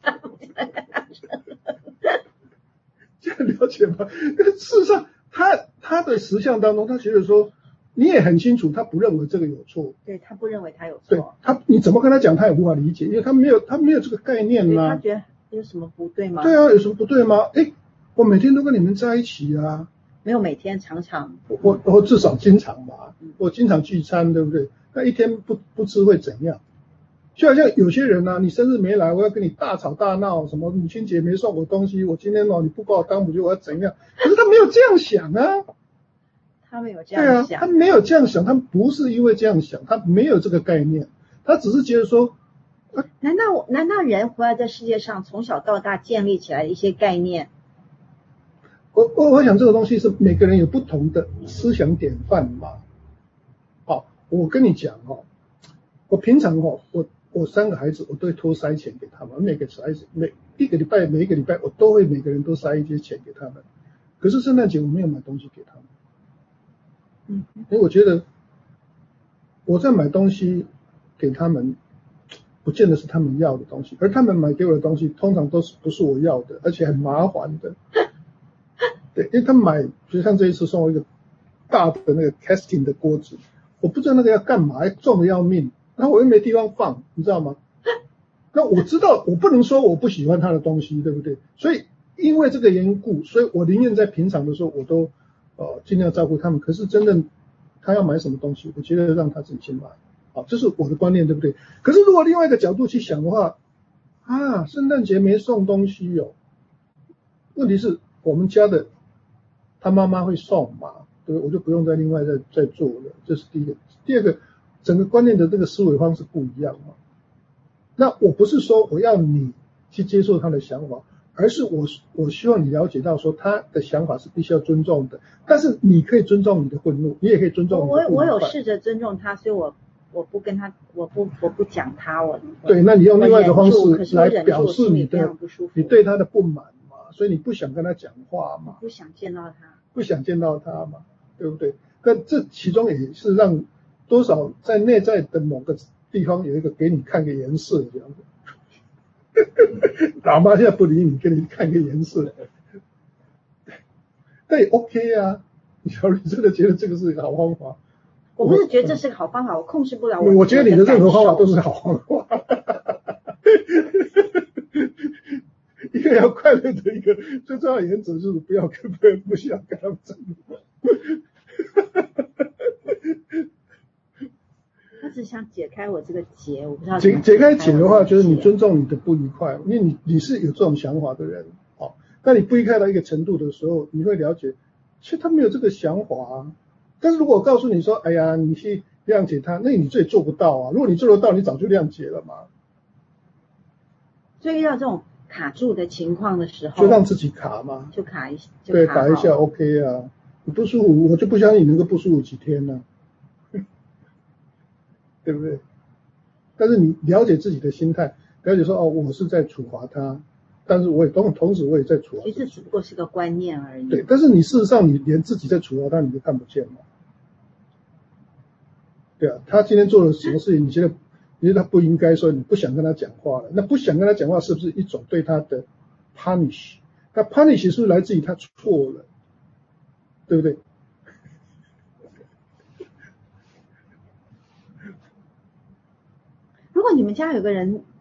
这样了解吗？事实上，他他的实相当中，他觉得说，你也很清楚，他不认为这个有错。 对他不认为他有对错， 他，你怎么跟他讲，他也无法理解，因为他没有他没有这个概念呐、 对他觉得有什么不对吗？ 对啊，有什么不对吗？哎，我每天都跟你们在一起啊， 没有每天常常， 我我我至少经常吧嗯， 我经常聚餐，对不对？那一天不不吃会怎样？就好像有些人呢、啊，你生日没来，我要跟你大吵大闹，什么母亲节没送我东西，我今天哦你不把我当母亲，我要怎样？可是他没有这样想啊， 他们有这对啊， 样想， 他没有这样想，他不是因为这样想，他没有这个概念，他只是觉得说， 难道我难道人活在这世界上，从小到大建立起来的一些概念？ 我我我想这个东西是每个人有不同的思想典范嘛。好，我跟你讲哦，我平常哦，我我三个孩子我都会偷塞钱给他们，每个孩子每一个礼拜每一个礼拜我都会每个人都塞一些钱给他们。可是圣诞节我没有买东西给他们， 嗯， 因为我觉得我在买东西给他们，不见得是他们要的东西，而他们买给我的东西通常都是不是我要的，而且很麻烦的。对，因为他买，就像这一次送我一个大的那个 casting 的锅子，我不知道那个要干嘛，重的要命，然后我又没地方放，你知道吗？那我知道我不能说我不喜欢他的东西，对不对？所以因为这个缘故，所以我宁愿在平常的时候我都呃尽量照顾他们。可是真正他要买什么东西，我觉得让他自己去买，好，这是我的观念，对不对？可是如果另外一个角度去想的话，啊，圣诞节没送东西哦，问题是我们家的他妈妈会送嘛，对不对？我就不用再另外再再做了，这是第一个。第二个，整个观念的这个思维方式不一样嘛。那我不是说我要你去接受他的想法，而是我我希望你了解到说他的想法是必须要尊重的，但是你可以尊重你的愤怒，你也可以尊重你的不愉快。 我我有试着尊重他，所以我我不跟他，我不我不讲他，我对，那你用另外一个方式来来表示你的你对他的不满嘛，所以你不想跟他讲话嘛， 不想见到他， 不想见到他嘛，对不对？但这其中也是让多少在内在的某个地方有一个给你看个颜色这样子。老妈现在不理你，给你看个颜色，但也 OK 啊。小李真的觉得这个是一个好方法？ 我不是觉得这是个好方法，我控制不了我。我觉得你的任何方法都是好方法。一个要快乐的一个最重要的原则就是不要跟不不需要跟他们争论。 他只想解开我这个结，我不知道解解开结的话，就是你尊尊重你的不愉快，因为你你是有这种想法的人，哦，当你不愉快到一个程度的时候，你会了解，其实他没有这个想法啊。但是如果我告诉你说，哎呀，你去谅解他，那你自己做不到啊。如果你做得到，你早就谅解了嘛。 所以遇到这种卡住的情况的时候， 就让自己卡嘛， 就卡一下， 对，卡一下 OK 啊。你不舒服，我就不相信你能够不舒服几天呢、啊，对不对？但是你了解自己的心态，了解说哦，我是在处罚他，但是我也同同时我也在处罚。 其实只不过是个观念而已。 对，但是你事实上你连自己在处罚他你都看不见嘛。对啊，他今天做了什么事情，你觉得你觉得他不应该，所以你不想跟他讲话了。那不想跟他讲话，是不是一种对他的 punish？ 那 punish 是不是来自于他错了，对不对？ 如果你们家有个人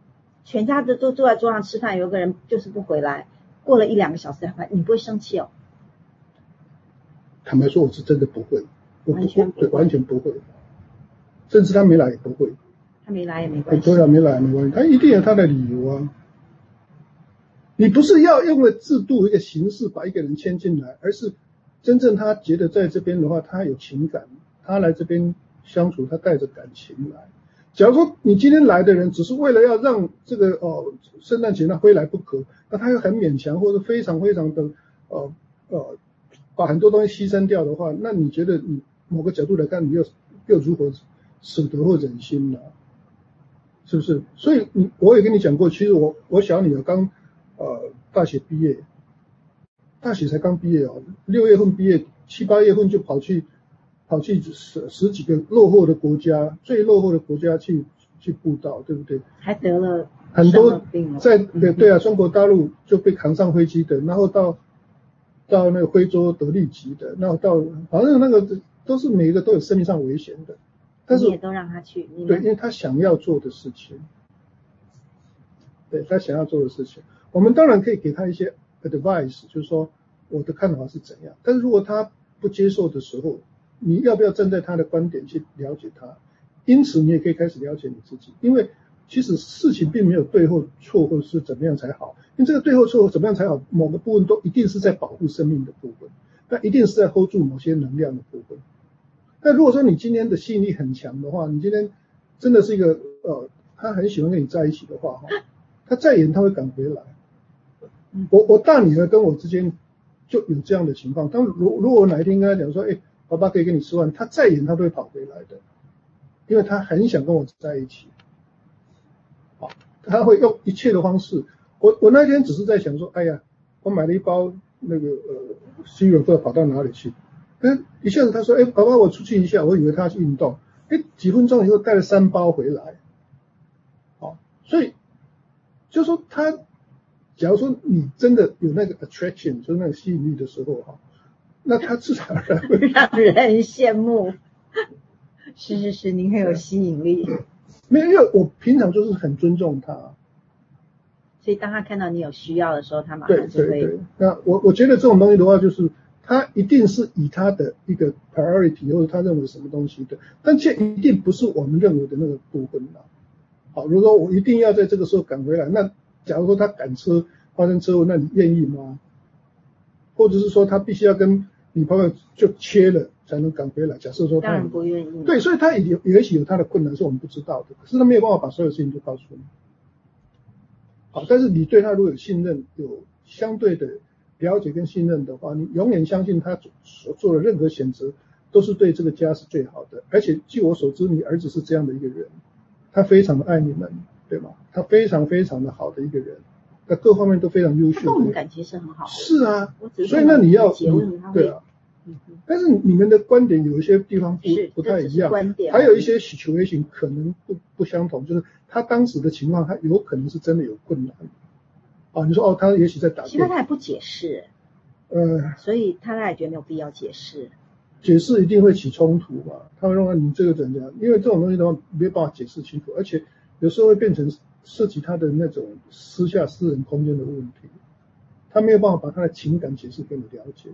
全家都都坐在桌上吃饭，有个人就是不回来，过了一两个小时才回来，你不会生气哦？ 坦白说，我是真的不会，我不完全不会对，完全不会，甚至他没来也不会。 他没来也没关系。 对啊，没来也没关系，他一定有他的理由啊。你不是要用了制度一个形式把一个人牵进来，而是真正他觉得在这边的话，他有情感，他来这边相处，他带着感情来。假如说你今天来的人只是为了要让这个哦圣诞节他非来不可，那他又很勉强或者非常非常的呃呃把很多东西牺牲掉的话，那你觉得你某个角度来看，你又又如何舍得或忍心呢？是不是？所以你我也跟你讲过，其实我我小女儿刚呃大学毕业，大学才刚毕业哦，六月份毕业，七八月份就跑去跑去十十几个落后的国家，最落后的国家去去布道，对不对？ 还得了很多病在对对啊，中国大陆就被扛上飞机的，然后到到那个非洲得痢疾的，然后到反正那个都是每一个都有生命上危险的，但是你也都让他去，你对，因为他想要做的事情，对他想要做的事情，我们当然可以给他一些 advice， 就是说我的看法是怎样，但是如果他不接受的时候，你要不要站在他的观点去了解他？因此你也可以开始了解你自己，因为其实事情并没有对或错或是怎么样才好，因为这个对或错怎么样才好，某个部分都一定是在保护生命的部分，那一定是在 hold 住某些能量的部分。那如果说你今天的吸引力很强的话，你今天真的是一个呃，他很喜欢跟你在一起的话，他再远他会赶回来。我我大女儿跟我之间就有这样的情况，当如如果我哪一天跟他讲说，哎，爸爸可以跟你吃饭，他再远他都会跑回来的，因为他很想跟我在一起。好，他会用一切的方式。我我那天只是在想说，哎呀，我买了一包那个呃 cereal 不知道跑到哪里去。哎，一下子他说，哎，爸爸我出去一下，我以为他去运动，哎，几分钟以后带了三包回来。好，所以就说他，假如说你真的有那个 attraction， 就是那个吸引力的时候哈，那他自然而然会让人羡慕。是是是，您很有吸引力。 没有，因为我平常就是很尊重他。 所以当他看到你有需要的时候，他马对上就会。 对对，那我我觉得这种东西的话，就是他一定是以他的一个 priority 或者他认为什么东西的，但这一定不是我们认为的那个部分啦。好，如果说我一定要在这个时候赶回来，那假如说他赶车发生车祸，那你愿意吗？或者是说他必须要跟女朋友就切了才能赶回来？假设说他当然不愿意。 对，所以他也也许有他的困难是我们不知道的，可是他没有办法把所有事情都告诉你。好，但是你对他如果有信任，有相对的了解跟信任的话，你永远相信他所做的任何选择都是对这个家是最好的。而且据我所知，你儿子是这样的一个人，他非常的爱你们，对吗？他非常非常的好的一个人，在各方面都非常优秀。 跟我们感情是很好的。 是啊， 我只是所以那你要对啊。 嗯、 但是你们的观点有一些地方不不太一样，还有一些situation可能不不相同，就是他当时的情况，他有可能是真的有困难。啊，你说哦，他也许在打电， 其实他也不解释， 呃， 所以他也觉得没有必要解释。 解释一定会起冲突嘛？他会认为你这个怎样？因为这种东西的话没有办法解释清楚，而且有时候会变成涉及他的那种私下私人空间的问题，他没有办法把他的情感解释给你了解。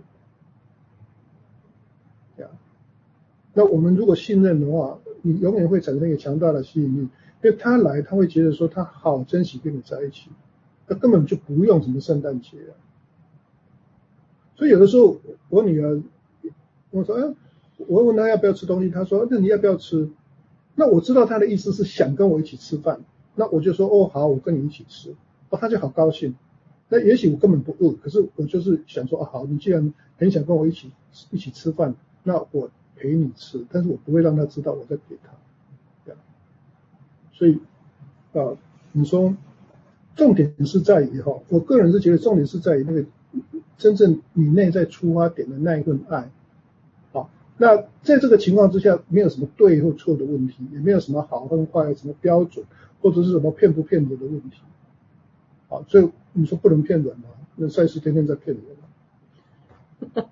那我们如果信任的话，你永远会产生一个强大的吸引力，因为他来，他会觉得说他好珍惜跟你在一起，他根本就不用什么圣诞节啊。所以有的时候我女儿，我说，哎，我问她要不要吃东西，她说，那你要不要吃？那我知道她的意思是想跟我一起吃饭，那我就说，哦，好，我跟你一起吃，哦，她就好高兴。那也许我根本不饿，可是我就是想说，啊，好，你既然很想跟我一起一起吃饭，那我陪你吃，但是我不会让他知道我在陪他，这样。所以，呃，你说重点是在于哈，我个人是觉得重点是在于那个真正你内在出发点的那一份爱。好，那在这个情况之下，没有什么对或错的问题，也没有什么好跟坏、什么标准，或者是什么骗不骗人的问题。好，所以你说不能骗人吗？那赛斯天天在骗人啊。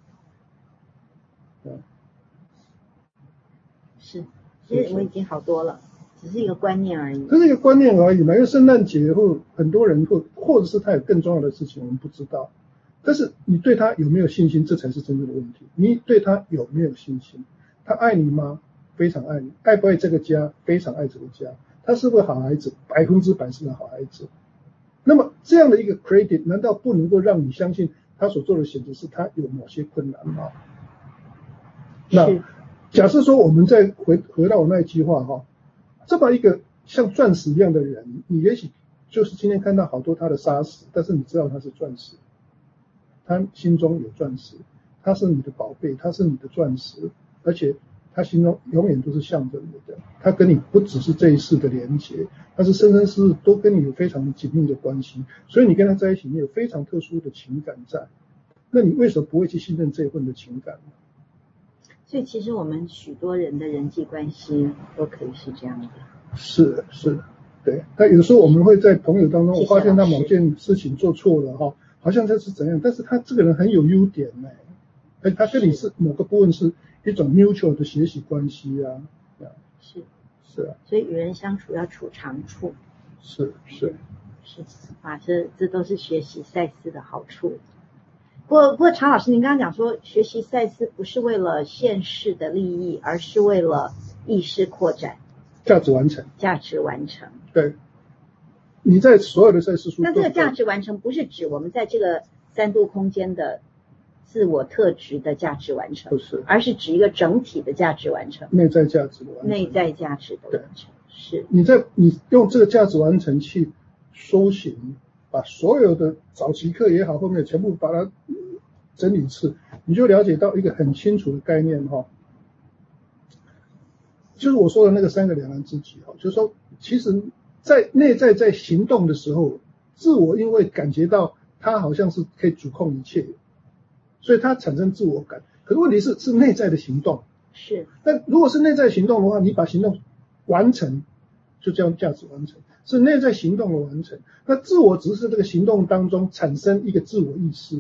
是，其实我已经好多了。 只是一个观念而已。 这是一个观念而已嘛，因为圣诞节或很多人或或者是他有更重要的事情我们不知道，但是你对他有没有信心，这才是真正的问题。你对他有没有信心？他爱你吗？非常爱你。爱不爱这个家？非常爱这个家。他是不是好孩子？百分之百是个好孩子。那么这样的一个 credit 难道不能够让你相信他所做的选择是他有某些困难吗？那假设说我们再回回到我那一句话哈，这么一个像钻石一样的人，你也许就是今天看到好多他的沙石，但是你知道他是钻石，他心中有钻石，他是你的宝贝，他是你的钻石，而且他心中永远都是向着你的，他跟你不只是这一世的连结，他是生生世世都跟你有非常紧密的关系，所以你跟他在一起，你有非常特殊的情感在，那你为什么不会去信任这份的情感呢？ 所以其实我们许多人的人际关系都可以是这样的。是是，对。但有时候我们会在朋友当中，我发现他某件事情做错了哈，好像他是怎样，但是他这个人很有优点呢，哎，他跟你是某个部分是一种 mutual 的学习关系啊。 是是啊。 所以与人相处要处长处。 是是是啊，这这都是学习赛斯的好处。不过，不过常老师，您刚刚讲说，学习赛斯不是为了现世的利益，而是为了意识扩展、 价值完成、 价值完成。 对，你在所有的赛斯书， 那这个价值完成不是指我们在这个三度空间的自我特质的价值完成， 不是， 而是指一个整体的价值完成， 内在价值的完成， 内在价值的完成。是你在你用这个价值完成去修行。把所有的早期课也好，后面全部把它整理一次，你就了解到一个很清楚的概念哈，就是我说的那个三个两难之极哈，就是说，其实，在内在在行动的时候，自我因为感觉到它好像是可以主控一切，所以它产生自我感。可是问题是，是内在的行动。 是。 但如果是内在行动的话，你把行动完成，就叫价值完成。是内在行动的完成，那自我只是这个行动当中产生一个自我意识。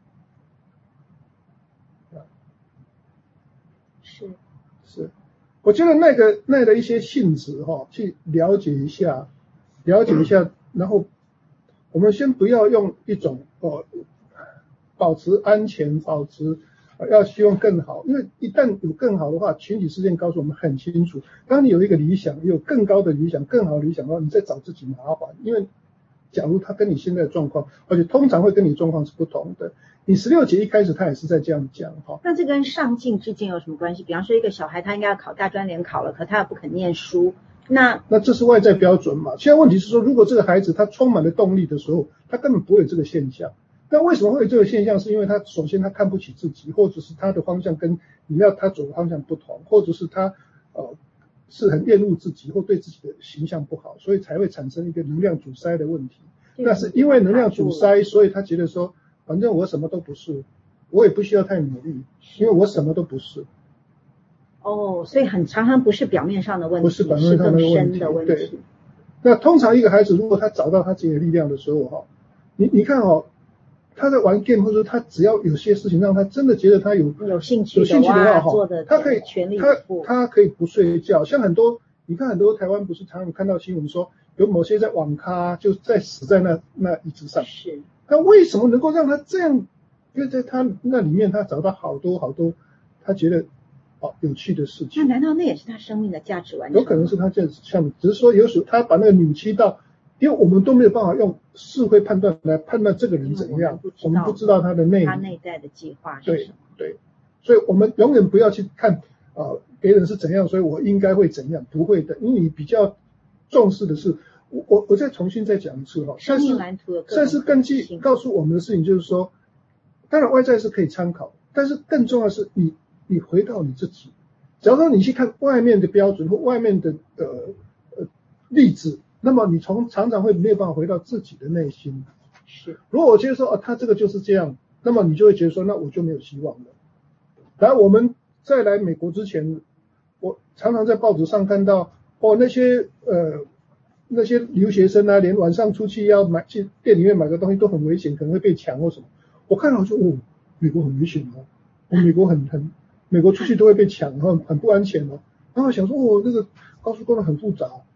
是是，我觉得那个那的一些性质哈、哦，去了解一下，了解一下，然后我们先不要用一种哦，保持安全，保持。要希望更好，因为一旦有更好的话，群体事件告诉我们很清楚，当你有一个理想，有更高的理想，更好的理想的话，你再找自己麻烦，因为假如他跟你现在的状况，而且通常会跟你状况是不同的，你十六节一开始他也是在这样讲哈。 那这跟上进之间有什么关系？比方说一个小孩他应该要考大专联考了，可他又不肯念书，那那这是外在标准嘛？现在问题是说，如果这个孩子他充满了动力的时候，他根本不会有这个现象。那为什么会有这个现象？是因为他首先他看不起自己，或者是他的方向跟你要他走的方向不同，或者是他呃是很厌恶自己或对自己的形象不好，所以才会产生一个能量阻塞的问题。那是因为能量阻塞，所以他觉得说，反正我什么都不是，我也不需要太努力，因为我什么都不是。 哦，所以很常常不是表面上的问题， 不是表面上的问题， 的问题。 对。那通常一个孩子如果他找到他自己的力量的时候哈，你你看哦。他在玩 game 或者说他只要有些事情让他真的觉得他有有兴趣有兴趣的话哈， 他可以他他可以不睡觉。像很多你看很多台湾不是常常看到新闻说有某些在网咖就在死在那那椅子上， 是。 那为什么能够让他这样？因为在他那里面他找到好多好多他觉得哦有趣的事情。 那难道那也是他生命的价值完成？ 有可能是他这项目，只是说有时他把那个扭曲到。因为我们都没有办法用智慧判断来判断这个人怎样，我们不知道他的内他内在的计划是什么。 对对，所以我们永远不要去看啊、呃、别人是怎样，所以我应该会怎样，不会的，因为你比较重视的是，我我我再重新再讲一次哈， 生命蓝图有但是根据告诉我们的事情就是说，当然外在是可以参考，但是更重要的是你你回到你自己，假如说你去看外面的标准或外面的呃呃例子。那么你从常常会没有办法回到自己的内心。 是， 如果我接受啊，他这个就是这样，那么你就会觉得说，那我就没有希望了。来，我们在来美国之前，我常常在报纸上看到，哦，那些呃那些留学生啊，连晚上出去要买去店里面买个东西都很危险，可能会被抢或什么。我看到就哦，美国很危险哦，我美国很很美国出去都会被抢，很很不安全哦。然后我想说，哦，那个高速公路很复杂。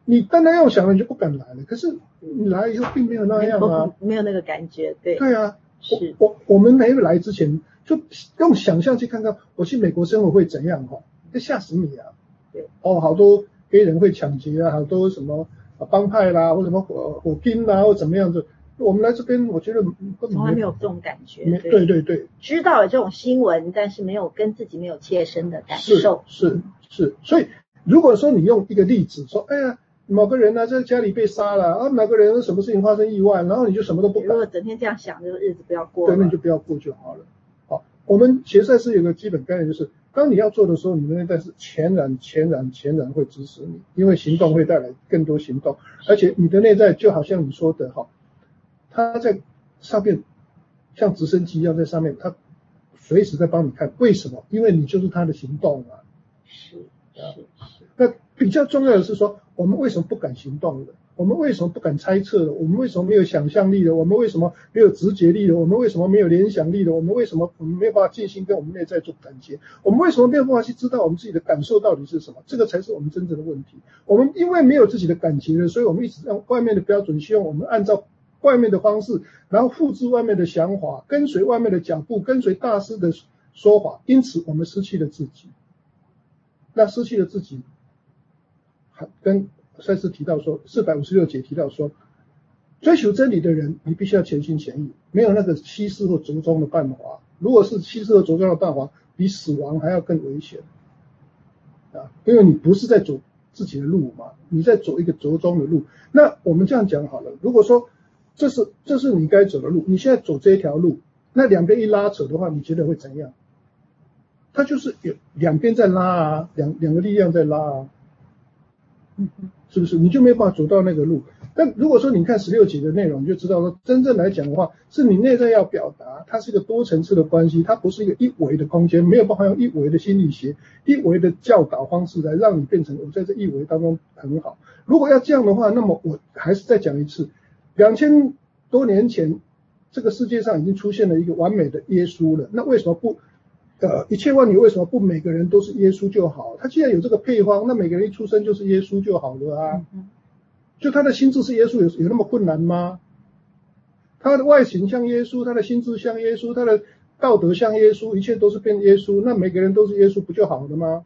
你单单用想了你就不敢来了，可是你来以后并没有那样啊， 没有那个感觉，对。 对啊， 是我我我们没来之前就用想象去看看我去美国生活会怎样哈，会吓死你啊！ 对， 哦，好多黑人会抢劫啊，好多什么帮派啦，或什么火火拼啦，或怎么样子。我们来这边，我觉得根本从来没有这种感觉。 对对对对， 知道了这种新闻，但是没有跟自己没有切身的感受。 是是是，所以如果说你用一个例子说，哎呀，某个人呢、啊、在家里被杀了啊，某个人什么事情发生意外，然后你就什么都不敢。 如果整天这样想，这个日子不要过了。 对，那你就不要过就好了。好，我们学赛是有个基本概念，就是当你要做的时候，你的内在是全然、全然、全然会支持你，因为行动会带来更多行动，而且你的内在就好像你说的哈，它在上面像直升机一样在上面，它随时在帮你看。为什么？因为你就是它的行动啊。 是是是。 那比较重要的是说，我们为什么不敢行动了？我们为什么不敢猜测了？我们为什么没有想象力了？我们为什么没有直觉力了？我们为什么没有联想力了？我们为什么我们没有办法静心跟我们内在做连接？我们为什么没有办法去知道我们自己的感受到底是什么？这个才是我们真正的问题。我们因为没有自己的感觉了，所以我们一直让外面的标准，希望我们按照外面的方式，然后复制外面的想法，跟随外面的脚步，跟随大师的说法，因此我们失去了自己。那失去了自己，跟赛斯提到说，四百五十六节提到说，追求真理的人，你必须要全心全意，没有那个稀释或折中的办法。如果是稀释或折中的办法，比死亡还要更危险啊！因为你不是在走自己的路嘛，你在走一个折中的路。那我们这样讲好了，如果说这是这是你该走的路，你现在走这一条路，那两边一拉扯的话，你觉得会怎样？它就是有两边在拉啊，两两个力量在拉啊。嗯，是不是？你就没有办法走到那个路。但如果说你看十六节的内容，你就知道说，真正来讲的话，是你内在要表达，它是一个多层次的关系，它不是一个一维的空间，没有办法用一维的心理学、一维的教导方式来让你变成我在这一维当中很好。如果要这样的话，那么我还是再讲一次，两千多年前，这个世界上已经出现了一个完美的耶稣了，那为什么不？呃，一切万有为什么不每个人都是耶稣就好？他既然有这个配方，那每个人一出生就是耶稣就好了啊。就他的心智是耶稣，有有那么困难吗？他的外形像耶稣，他的心智像耶稣，他的道德像耶稣，一切都是变耶稣，那每个人都是耶稣不就好了吗？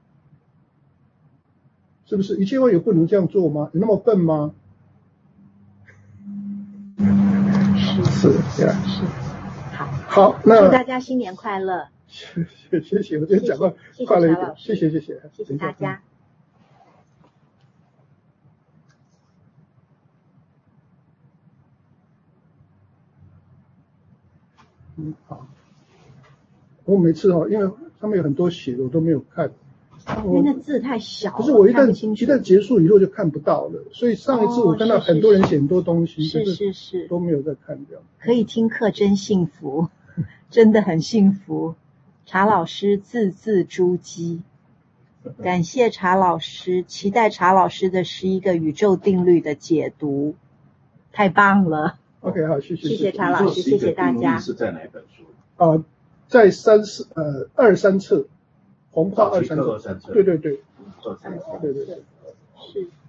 是不是？一切万有不能这样做吗？有那么笨吗？是是呀，是。好，好，那祝大家新年快乐。 谢谢谢谢，我今天讲话快了一点，谢谢谢谢， 谢谢大家。 嗯，好。我每次哈，因为上面有很多写的，我都没有看， 因为那字太小了， 可是我一旦一旦结束以后就看不到了，所以上一次我看到很多人写很多东西， 是是是， 都没有再看掉。 可以听课真幸福，真的很幸福。查老师字字珠玑，感谢查老师，期待查老师的十一个宇宙定律的解读，太棒了。 OK， 好，谢谢， 谢谢查老师，谢谢大家。 是在哪一本书？ 啊、呃，在三四呃二三册，红画二三册，对对对， 二三册， 对对对， 是。